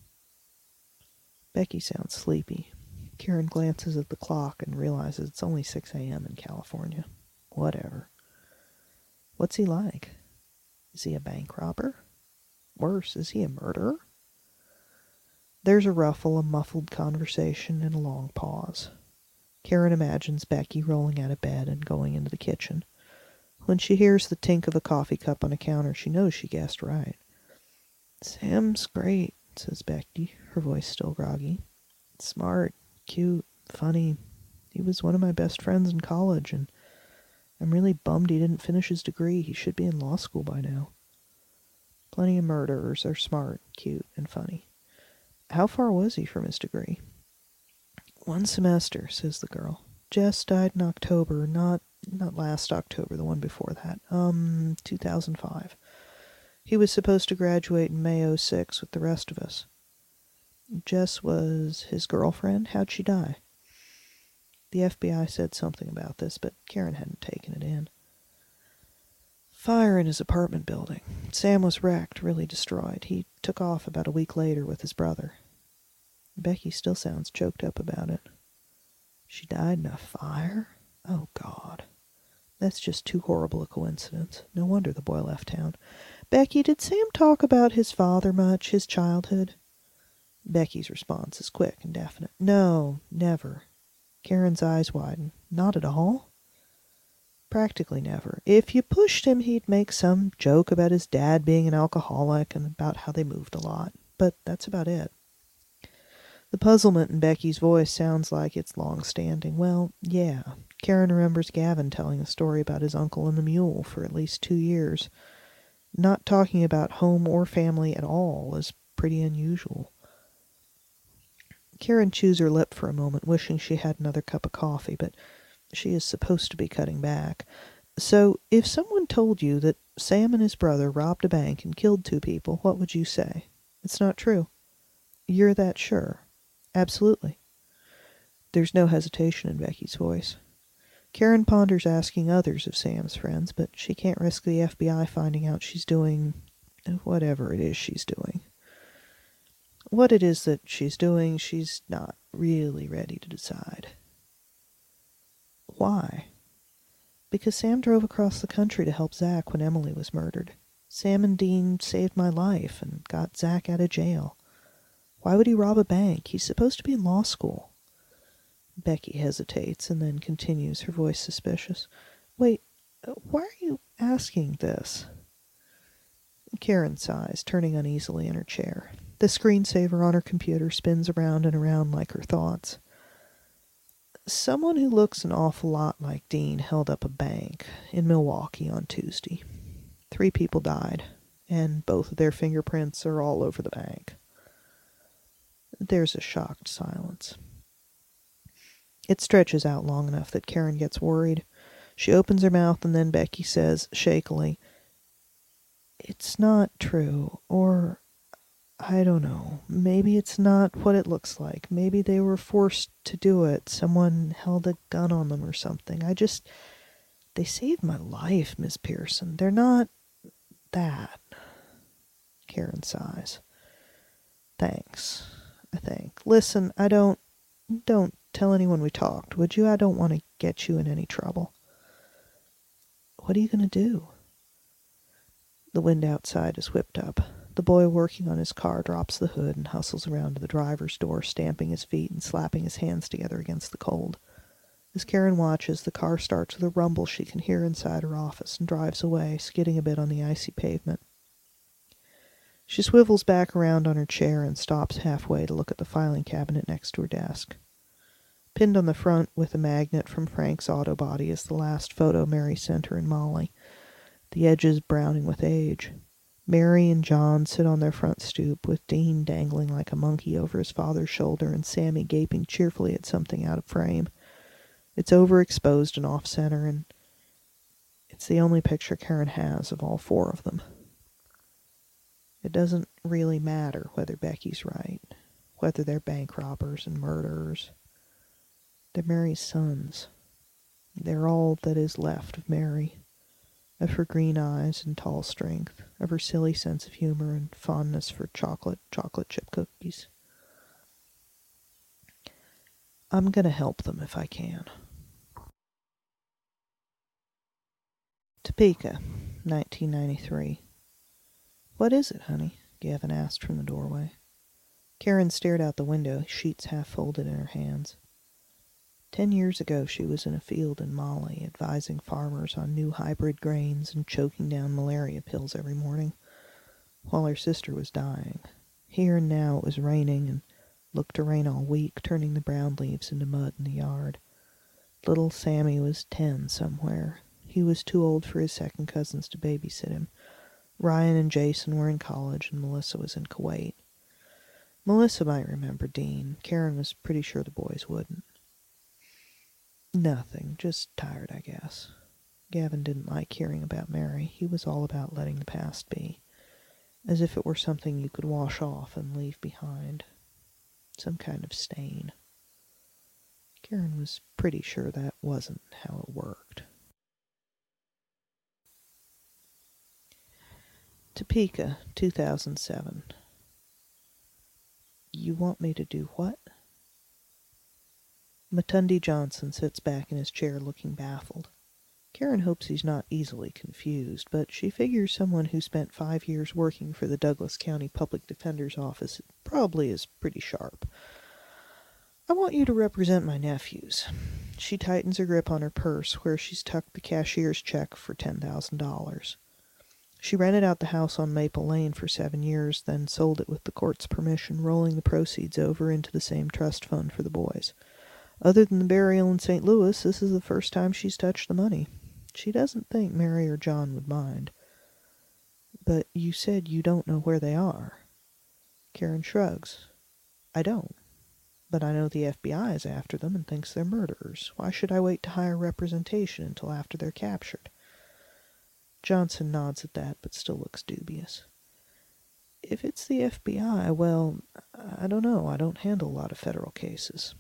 Becky sounds sleepy. Karen glances at the clock and realizes it's only six a.m. in California. Whatever. What's he like? Is he a bank robber? Worse, is he a murderer? There's a ruffle, a muffled conversation, and a long pause. Karen imagines Becky rolling out of bed and going into the kitchen. When she hears the tink of a coffee cup on a counter, she knows she guessed right. Sam's great, says Becky, her voice still groggy. Smart, cute, funny. He was one of my best friends in college, and I'm really bummed he didn't finish his degree. He should be in law school by now. Plenty of murderers are smart, cute, and funny. How far was he from his degree? One semester, says the girl. Jess died in October, not not last October, the one before that. Um, two thousand five. He was supposed to graduate in May oh six with the rest of us. Jess was his girlfriend? How'd she die? The F B I said something about this, but Karen hadn't taken it in. Fire in his apartment building. Sam was wrecked, really destroyed. He took off about a week later with his brother. Becky still sounds choked up about it. She died in a fire? Oh, God. That's just too horrible a coincidence. No wonder the boy left town. Becky, did Sam talk about his father much, his childhood? Becky's response is quick and definite. No, never. Karen's eyes widen. Not at all? Practically never. If you pushed him, he'd make some joke about his dad being an alcoholic and about how they moved a lot. But that's about it. The puzzlement in Becky's voice sounds like it's long-standing. Well, yeah. Karen remembers Gavin telling a story about his uncle and the mule for at least two years. Not talking about home or family at all is pretty unusual. Karen chews her lip for a moment, wishing she had another cup of coffee, but she is supposed to be cutting back. So, if someone told you that Sam and his brother robbed a bank and killed two people, what would you say? It's not true. You're that sure. Absolutely. There's no hesitation in Becky's voice. Karen ponders asking others of Sam's friends, but she can't risk the F B I finding out she's doing whatever it is she's doing. What it is that she's doing, she's not really ready to decide. Why? Because Sam drove across the country to help Zach when Emily was murdered. Sam and Dean saved my life and got Zach out of jail. Why would he rob a bank? He's supposed to be in law school. Becky hesitates and then continues, her voice suspicious. Wait, why are you asking this? Karen sighs, turning uneasily in her chair. The screensaver on her computer spins around and around like her thoughts. Someone who looks an awful lot like Dean held up a bank in Milwaukee on Tuesday. Three people died, and both of their fingerprints are all over the bank. There's a shocked silence. It stretches out long enough that Karen gets worried. She opens her mouth, and then Becky says, shakily, It's not true, or, I don't know, maybe it's not what it looks like. Maybe they were forced to do it. Someone held a gun on them or something. I just, they saved my life, Miss Pearson. They're not that. Karen sighs. Thanks, I think. Listen, I don't, Don't tell anyone we talked, would you? I don't want to get you in any trouble. What are you going to do? The wind outside is whipped up. The boy working on his car drops the hood and hustles around to the driver's door, stamping his feet and slapping his hands together against the cold. As Karen watches, the car starts with a rumble she can hear inside her office and drives away, skidding a bit on the icy pavement. She swivels back around on her chair and stops halfway to look at the filing cabinet next to her desk. Pinned on the front with a magnet from Frank's auto body is the last photo Mary sent her and Molly, the edges browning with age. Mary and John sit on their front stoop, with Dean dangling like a monkey over his father's shoulder and Sammy gaping cheerfully at something out of frame. It's overexposed and off-center, and it's the only picture Karen has of all four of them. It doesn't really matter whether Becky's right, whether they're bank robbers and murderers. They're Mary's sons. They're all that is left of Mary, of her green eyes and tall strength, of her silly sense of humor and fondness for chocolate, chocolate chip cookies. I'm going to help them if I can. Topeka, nineteen ninety-three. What is it, honey? Gavin asked from the doorway. Karen stared out the window, sheets half folded in her hands. Ten years ago she was in a field in Mali, advising farmers on new hybrid grains and choking down malaria pills every morning, while her sister was dying. Here and now it was raining, and looked to rain all week, turning the brown leaves into mud in the yard. Little Sammy was ten somewhere. He was too old for his second cousins to babysit him. Ryan and Jason were in college, and Melissa was in Kuwait. Melissa might remember Dean. Karen was pretty sure the boys wouldn't. Nothing, just tired, I guess. Gavin didn't like hearing about Mary. He was all about letting the past be, as if it were something you could wash off and leave behind. Some kind of stain. Karen was pretty sure that wasn't how it worked. Topeka, two thousand seven. You want me to do what? Matundy Johnson sits back in his chair looking baffled. Karen hopes he's not easily confused, but she figures someone who spent five years working for the Douglas County Public Defender's Office probably is pretty sharp. I want you to represent my nephews. She tightens her grip on her purse, where she's tucked the cashier's check for ten thousand dollars. She rented out the house on Maple Lane for seven years, then sold it with the court's permission, rolling the proceeds over into the same trust fund for the boys. Other than the burial in Saint Louis, this is the first time she's touched the money. She doesn't think Mary or John would mind. But you said you don't know where they are. Karen shrugs. I don't. But I know the F B I is after them and thinks they're murderers. Why should I wait to hire representation until after they're captured? Johnson nods at that, but still looks dubious. If it's the F B I, well, I don't know. I don't handle a lot of federal cases.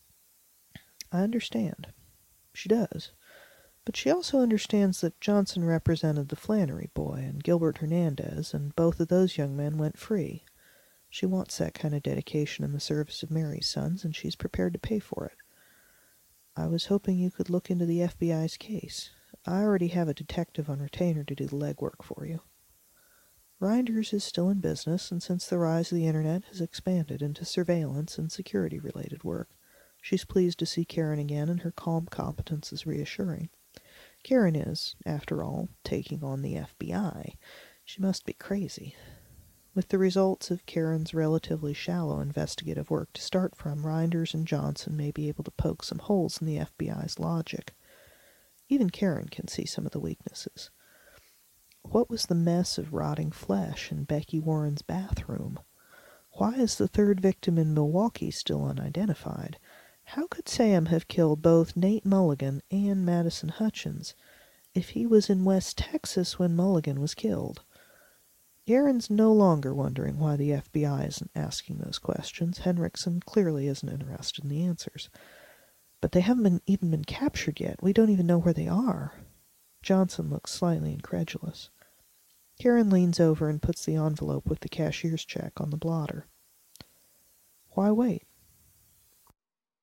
I understand. She does. But she also understands that Johnson represented the Flannery boy and Gilbert Hernandez, and both of those young men went free. She wants that kind of dedication in the service of Mary's sons, and she's prepared to pay for it. I was hoping you could look into the F B I's case. I already have a detective on retainer to do the legwork for you. Reinders is still in business, and since the rise of the internet has expanded into surveillance and security-related work, she's pleased to see Karen again, and her calm competence is reassuring. Karen is, after all, taking on the F B I. She must be crazy. With the results of Karen's relatively shallow investigative work to start from, Reinders and Johnson may be able to poke some holes in the F B I's logic. Even Karen can see some of the weaknesses. What was the mess of rotting flesh in Becky Warren's bathroom? Why is the third victim in Milwaukee still unidentified? How could Sam have killed both Nate Mulligan and Madison Hutchins if he was in West Texas when Mulligan was killed? Aaron's no longer wondering why the F B I isn't asking those questions. Henriksen clearly isn't interested in the answers. But they haven't been, even been captured yet. We don't even know where they are. Johnson looks slightly incredulous. Karen leans over and puts the envelope with the cashier's check on the blotter. Why wait?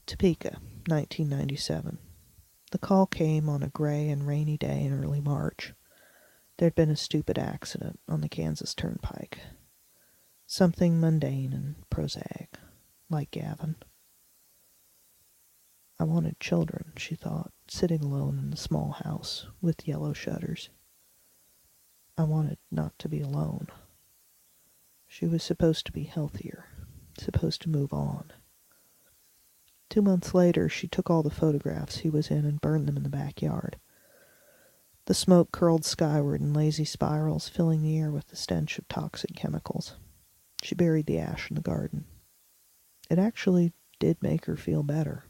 Topeka, nineteen ninety-seven. The call came on a gray and rainy day in early March. There'd been a stupid accident on the Kansas Turnpike. Something mundane and prosaic, like Gavin. I wanted children, she thought, sitting alone in the small house with yellow shutters. I wanted not to be alone. She was supposed to be healthier, supposed to move on. Two months later, she took all the photographs he was in and burned them in the backyard. The smoke curled skyward in lazy spirals, filling the air with the stench of toxic chemicals. She buried the ash in the garden. It actually did make her feel better.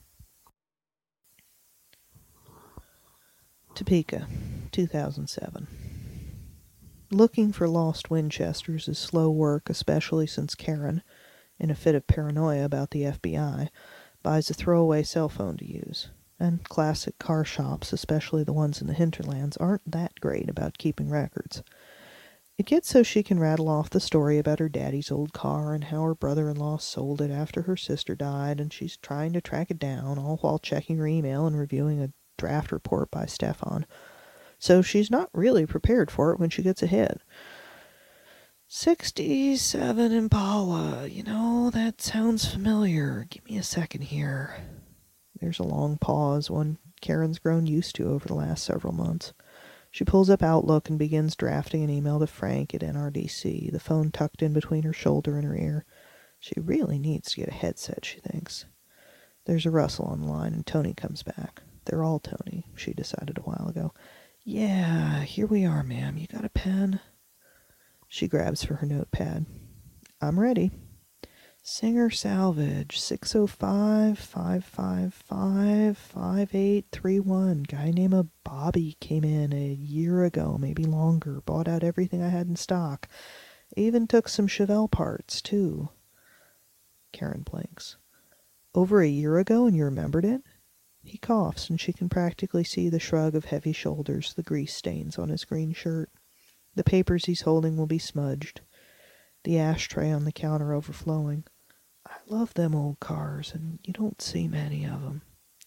Topeka, two thousand seven. Looking for lost Winchesters is slow work, especially since Karen, in a fit of paranoia about the F B I, buys a throwaway cell phone to use. And classic car shops, especially the ones in the hinterlands, aren't that great about keeping records. It gets so she can rattle off the story about her daddy's old car and how her brother-in-law sold it after her sister died, and she's trying to track it down, all while checking her email and reviewing a draft report by Stefan. So she's not really prepared for it when she gets a hit. sixty-seven Impala, you know, that sounds familiar. Give me a second here. There's a long pause, one Karen's grown used to over the last several months. She pulls up Outlook and begins drafting an email to Frank at N R D C, the phone tucked in between her shoulder and her ear. She really needs to get a headset, she thinks. There's a rustle on the line, and Tony comes back. They're all Tony, she decided a while ago. Yeah, here we are, ma'am. You got a pen? She grabs for her notepad. I'm ready. Singer Salvage, six oh five, five five five, five eight three one. Guy named Bobby came in a year ago, maybe longer. Bought out everything I had in stock. Even took some Chevelle parts, too. Karen blinks. Over a year ago, and you remembered it? He coughs, and she can practically see the shrug of heavy shoulders, the grease stains on his green shirt. The papers he's holding will be smudged, the ashtray on the counter overflowing. I love them old cars, and you don't see many of them.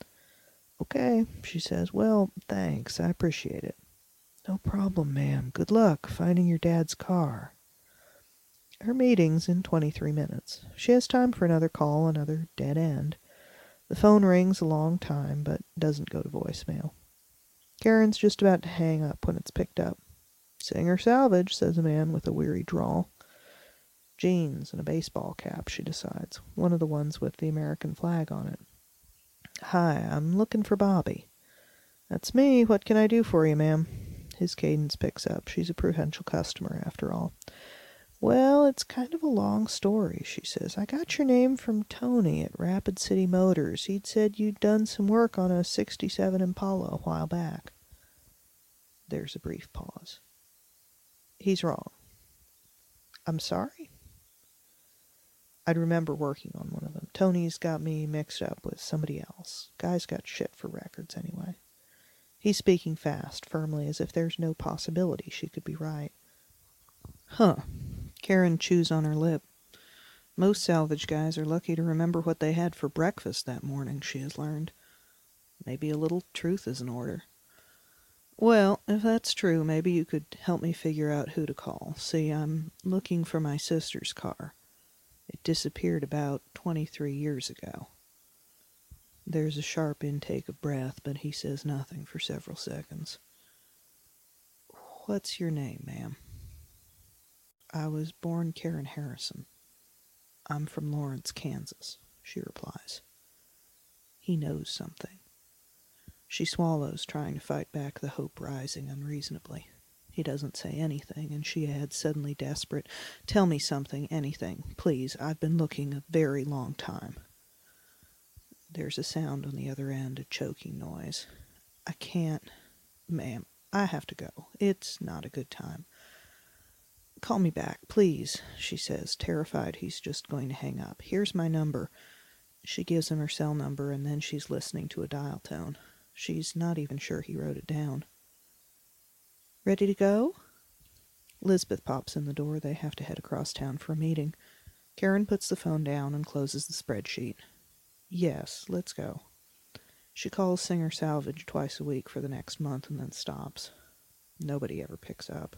Okay, she says. Well, thanks. I appreciate it. No problem, ma'am. Good luck finding your dad's car. Her meeting's in twenty-three minutes. She has time for another call, another dead end. The phone rings a long time, but doesn't go to voicemail. Karen's just about to hang up when it's picked up. Singer Salvage, says a man with a weary drawl. Jeans and a baseball cap, she decides. One of the ones with the American flag on it. Hi, I'm looking for Bobby. That's me. What can I do for you, ma'am? His cadence picks up. She's a Prudential customer, after all. Well, it's kind of a long story, she says. I got your name from Tony at Rapid City Motors. He'd said you'd done some work on a sixty-seven Impala a while back. There's a brief pause. He's wrong. I'm sorry? I'd remember working on one of them. Tony's got me mixed up with somebody else. Guy's got shit for records anyway. He's speaking fast, firmly, as if there's no possibility she could be right. Huh. Karen chews on her lip. Most salvage guys are lucky to remember what they had for breakfast that morning, she has learned. Maybe a little truth is in order. Well, if that's true, maybe you could help me figure out who to call. See, I'm looking for my sister's car. It disappeared about twenty-three years ago. There's a sharp intake of breath, but he says nothing for several seconds. What's your name, ma'am? I was born Karen Harrison. I'm from Lawrence, Kansas, she replies. He knows something. She swallows, trying to fight back the hope rising unreasonably. He doesn't say anything, and she adds, suddenly desperate, Tell me something, anything, please. I've been looking a very long time. There's a sound on the other end, a choking noise. I can't, ma'am. I have to go. It's not a good time. Call me back, please, she says, terrified he's just going to hang up. Here's my number. She gives him her cell number, and then she's listening to a dial tone. She's not even sure he wrote it down. Ready to go? Lisbeth pops in the door. They have to head across town for a meeting. Karen puts the phone down and closes the spreadsheet. Yes, let's go. She calls Singer Salvage twice a week for the next month and then stops. Nobody ever picks up.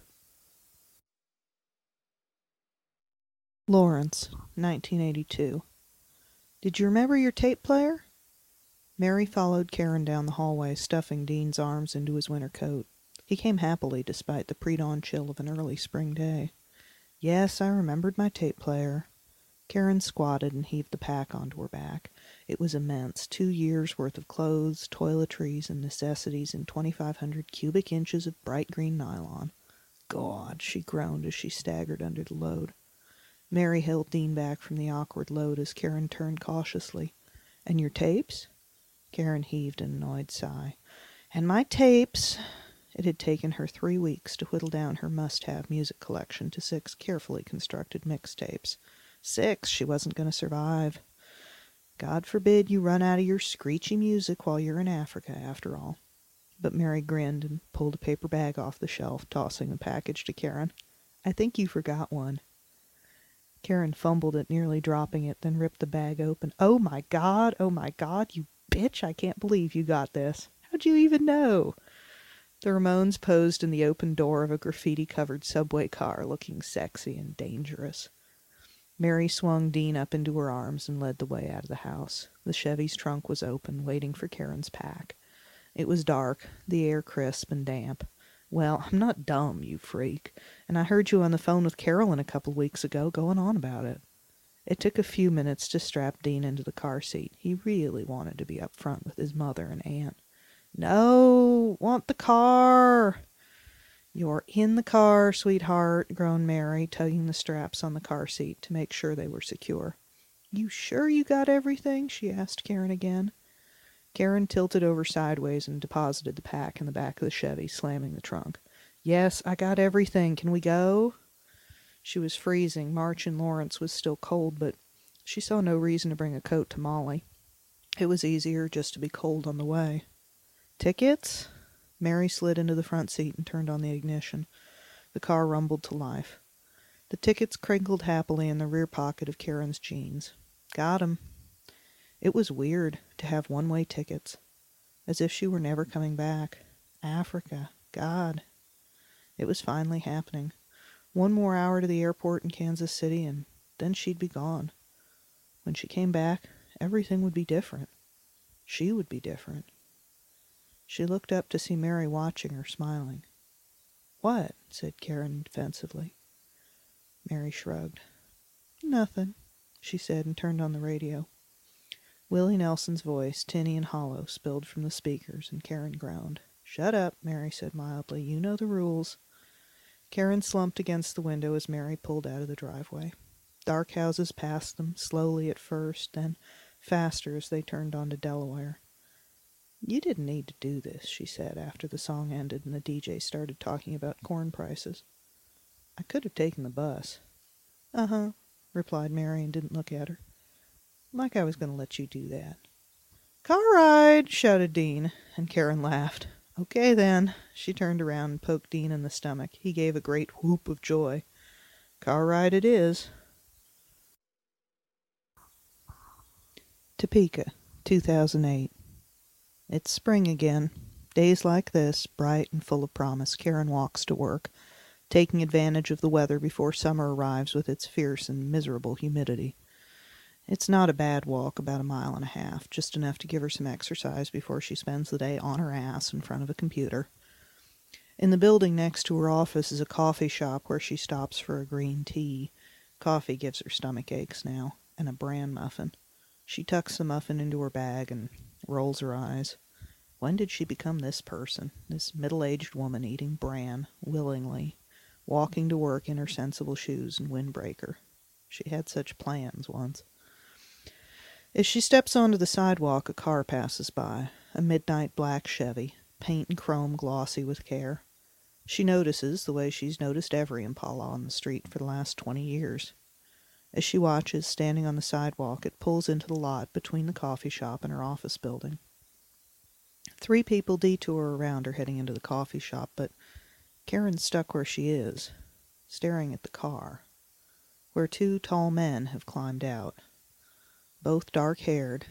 Lawrence, nineteen eighty-two. Did you remember your tape player? Mary followed Karen down the hallway, stuffing Dean's arms into his winter coat. He came happily despite the pre-dawn chill of an early spring day. Yes, I remembered my tape player. Karen squatted and heaved the pack onto her back. It was immense, two years' worth of clothes, toiletries, and necessities in twenty-five hundred cubic inches of bright green nylon. God, she groaned as she staggered under the load. Mary held Dean back from the awkward load as Karen turned cautiously. And your tapes? Karen heaved an annoyed sigh. And my tapes. It had taken her three weeks to whittle down her must-have music collection to six carefully constructed mixtapes. Six, she wasn't going to survive. God forbid you run out of your screechy music while you're in Africa, after all. But Mary grinned and pulled a paper bag off the shelf, tossing the package to Karen. I think you forgot one. Karen fumbled it, nearly dropping it, then ripped the bag open. Oh my God, oh my God, you bitch, I can't believe you got this. How'd you even know? The Ramones posed in the open door of a graffiti-covered subway car, looking sexy and dangerous. Mary swung Dean up into her arms and led the way out of the house. The Chevy's trunk was open, waiting for Karen's pack. It was dark, the air crisp and damp. Well, I'm not dumb, you freak, and I heard you on the phone with Carolyn a couple weeks ago going on about it. It took a few minutes to strap Dean into the car seat. He really wanted to be up front with his mother and aunt. No, want the car. You're in the car, sweetheart, groaned Mary, tugging the straps on the car seat to make sure they were secure. You sure you got everything? She asked Karen again. Karen tilted over sideways and deposited the pack in the back of the Chevy, slamming the trunk. Yes, I got everything. Can we go? She was freezing. March in Lawrence was still cold, but she saw no reason to bring a coat to Molly. It was easier just to be cold on the way. Tickets? Mary slid into the front seat and turned on the ignition. The car rumbled to life. The tickets crinkled happily in the rear pocket of Karen's jeans. Got 'em. It was weird to have one-way tickets, as if she were never coming back. Africa. God. It was finally happening. One more hour to the airport in Kansas City, and then she'd be gone. When she came back, everything would be different. She would be different. She looked up to see Mary watching her, smiling. What? Said Karen defensively. Mary shrugged. Nothing, she said, and turned on the radio. Willie Nelson's voice, tinny and hollow, spilled from the speakers, and Karen groaned. Shut up, Mary said mildly. You know the rules. Karen slumped against the window as Mary pulled out of the driveway. Dark houses passed them, slowly at first, then faster as they turned onto Delaware. You didn't need to do this, she said after the song ended and the D J started talking about corn prices. I could have taken the bus. Uh-huh, replied Mary and didn't look at her. Like I was going to let you do that. Car ride, shouted Dean, and Karen laughed. Okay, then. She turned around and poked Dean in the stomach. He gave a great whoop of joy. Car ride it is. Topeka, two thousand eight. It's spring again. Days like this, bright and full of promise, Karen walks to work, taking advantage of the weather before summer arrives with its fierce and miserable humidity. It's not a bad walk, about a mile and a half, just enough to give her some exercise before she spends the day on her ass in front of a computer. In the building next to her office is a coffee shop where she stops for a green tea. Coffee gives her stomach aches now, and a bran muffin. She tucks the muffin into her bag and rolls her eyes. When did she become this person, this middle-aged woman eating bran, willingly, walking to work in her sensible shoes and windbreaker? She had such plans once. As she steps onto the sidewalk, a car passes by, a midnight black Chevy, paint and chrome glossy with care. She notices, the way she's noticed every Impala on the street for the last twenty years. As she watches, standing on the sidewalk, it pulls into the lot between the coffee shop and her office building. Three people detour around her heading into the coffee shop, but Karen's stuck where she is, staring at the car, where two tall men have climbed out. Both dark-haired,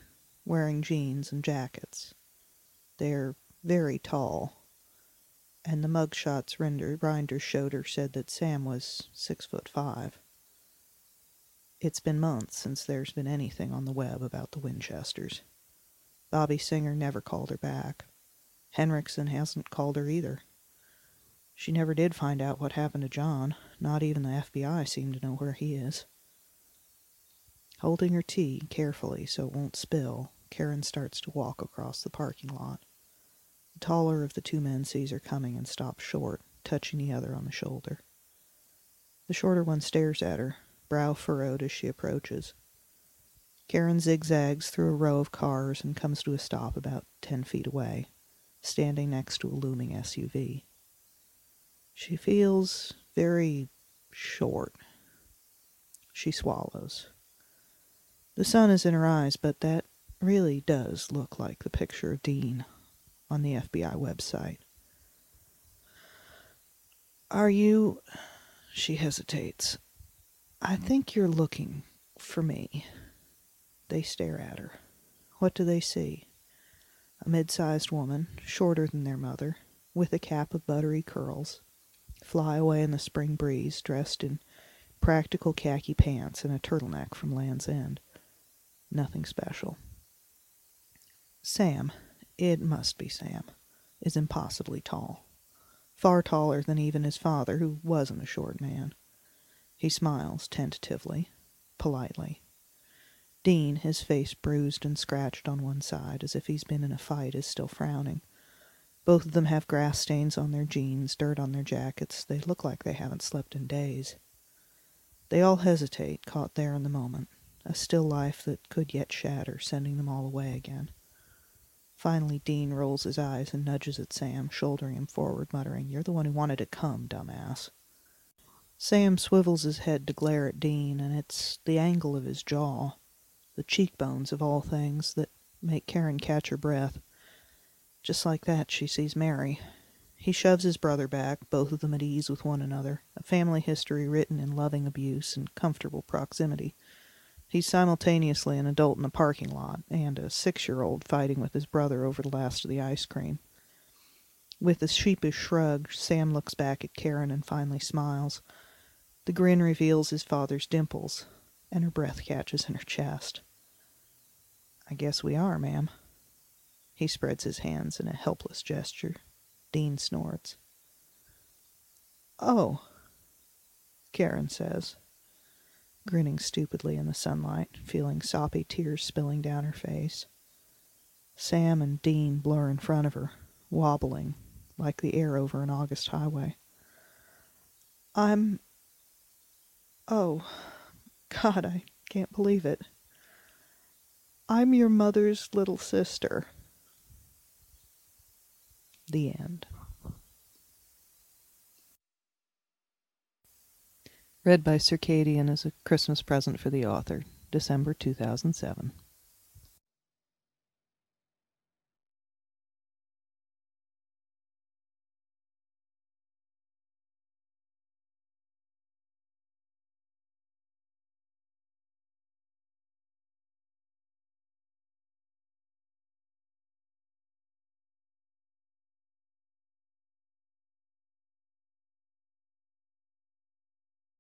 wearing jeans and jackets. They're very tall, and the mugshots Rinder, Rinder showed her said that Sam was six foot five. It's been months since there's been anything on the web about the Winchesters. Bobby Singer never called her back. Henriksen hasn't called her either. She never did find out what happened to John. Not even the F B I seem to know where he is. Holding her tea carefully so it won't spill, Karen starts to walk across the parking lot. The taller of the two men sees her coming and stops short, touching the other on the shoulder. The shorter one stares at her, brow furrowed as she approaches. Karen zigzags through a row of cars and comes to a stop about ten feet away, standing next to a looming S U V. She feels very short. She swallows. The sun is in her eyes, but that really does look like the picture of Dean on the F B I website. Are you... She hesitates. I think you're looking for me. They stare at her. What do they see? A mid-sized woman, shorter than their mother, with a cap of buttery curls, fly away in the spring breeze, dressed in practical khaki pants and a turtleneck from Land's End. Nothing special. Sam, it must be Sam, is impossibly tall. Far taller than even his father, who wasn't a short man. He smiles tentatively, politely. Dean, his face bruised and scratched on one side, as if he's been in a fight, is still frowning. Both of them have grass stains on their jeans, dirt on their jackets. They look like they haven't slept in days. They all hesitate, caught there in the moment. A still life that could yet shatter, sending them all away again. Finally, Dean rolls his eyes and nudges at Sam, shouldering him forward, muttering, "You're the one who wanted to come, dumbass." Sam swivels his head to glare at Dean, and it's the angle of his jaw, the cheekbones of all things, that make Karen catch her breath. Just like that, she sees Mary. He shoves his brother back, both of them at ease with one another, a family history written in loving abuse and comfortable proximity. He's simultaneously an adult in the parking lot and a six-year-old fighting with his brother over the last of the ice cream. With a sheepish shrug, Sam looks back at Karen and finally smiles. The grin reveals his father's dimples, and her breath catches in her chest. "I guess we are, ma'am." He spreads his hands in a helpless gesture. Dean snorts. "Oh," Karen says, grinning stupidly in the sunlight, feeling soppy tears spilling down her face. Sam and Dean blur in front of her, wobbling, like the air over an August highway. I'm... Oh, God, I can't believe it. I'm your mother's little sister. The end. Read by Circadian as a Christmas present for the author, December two thousand seven.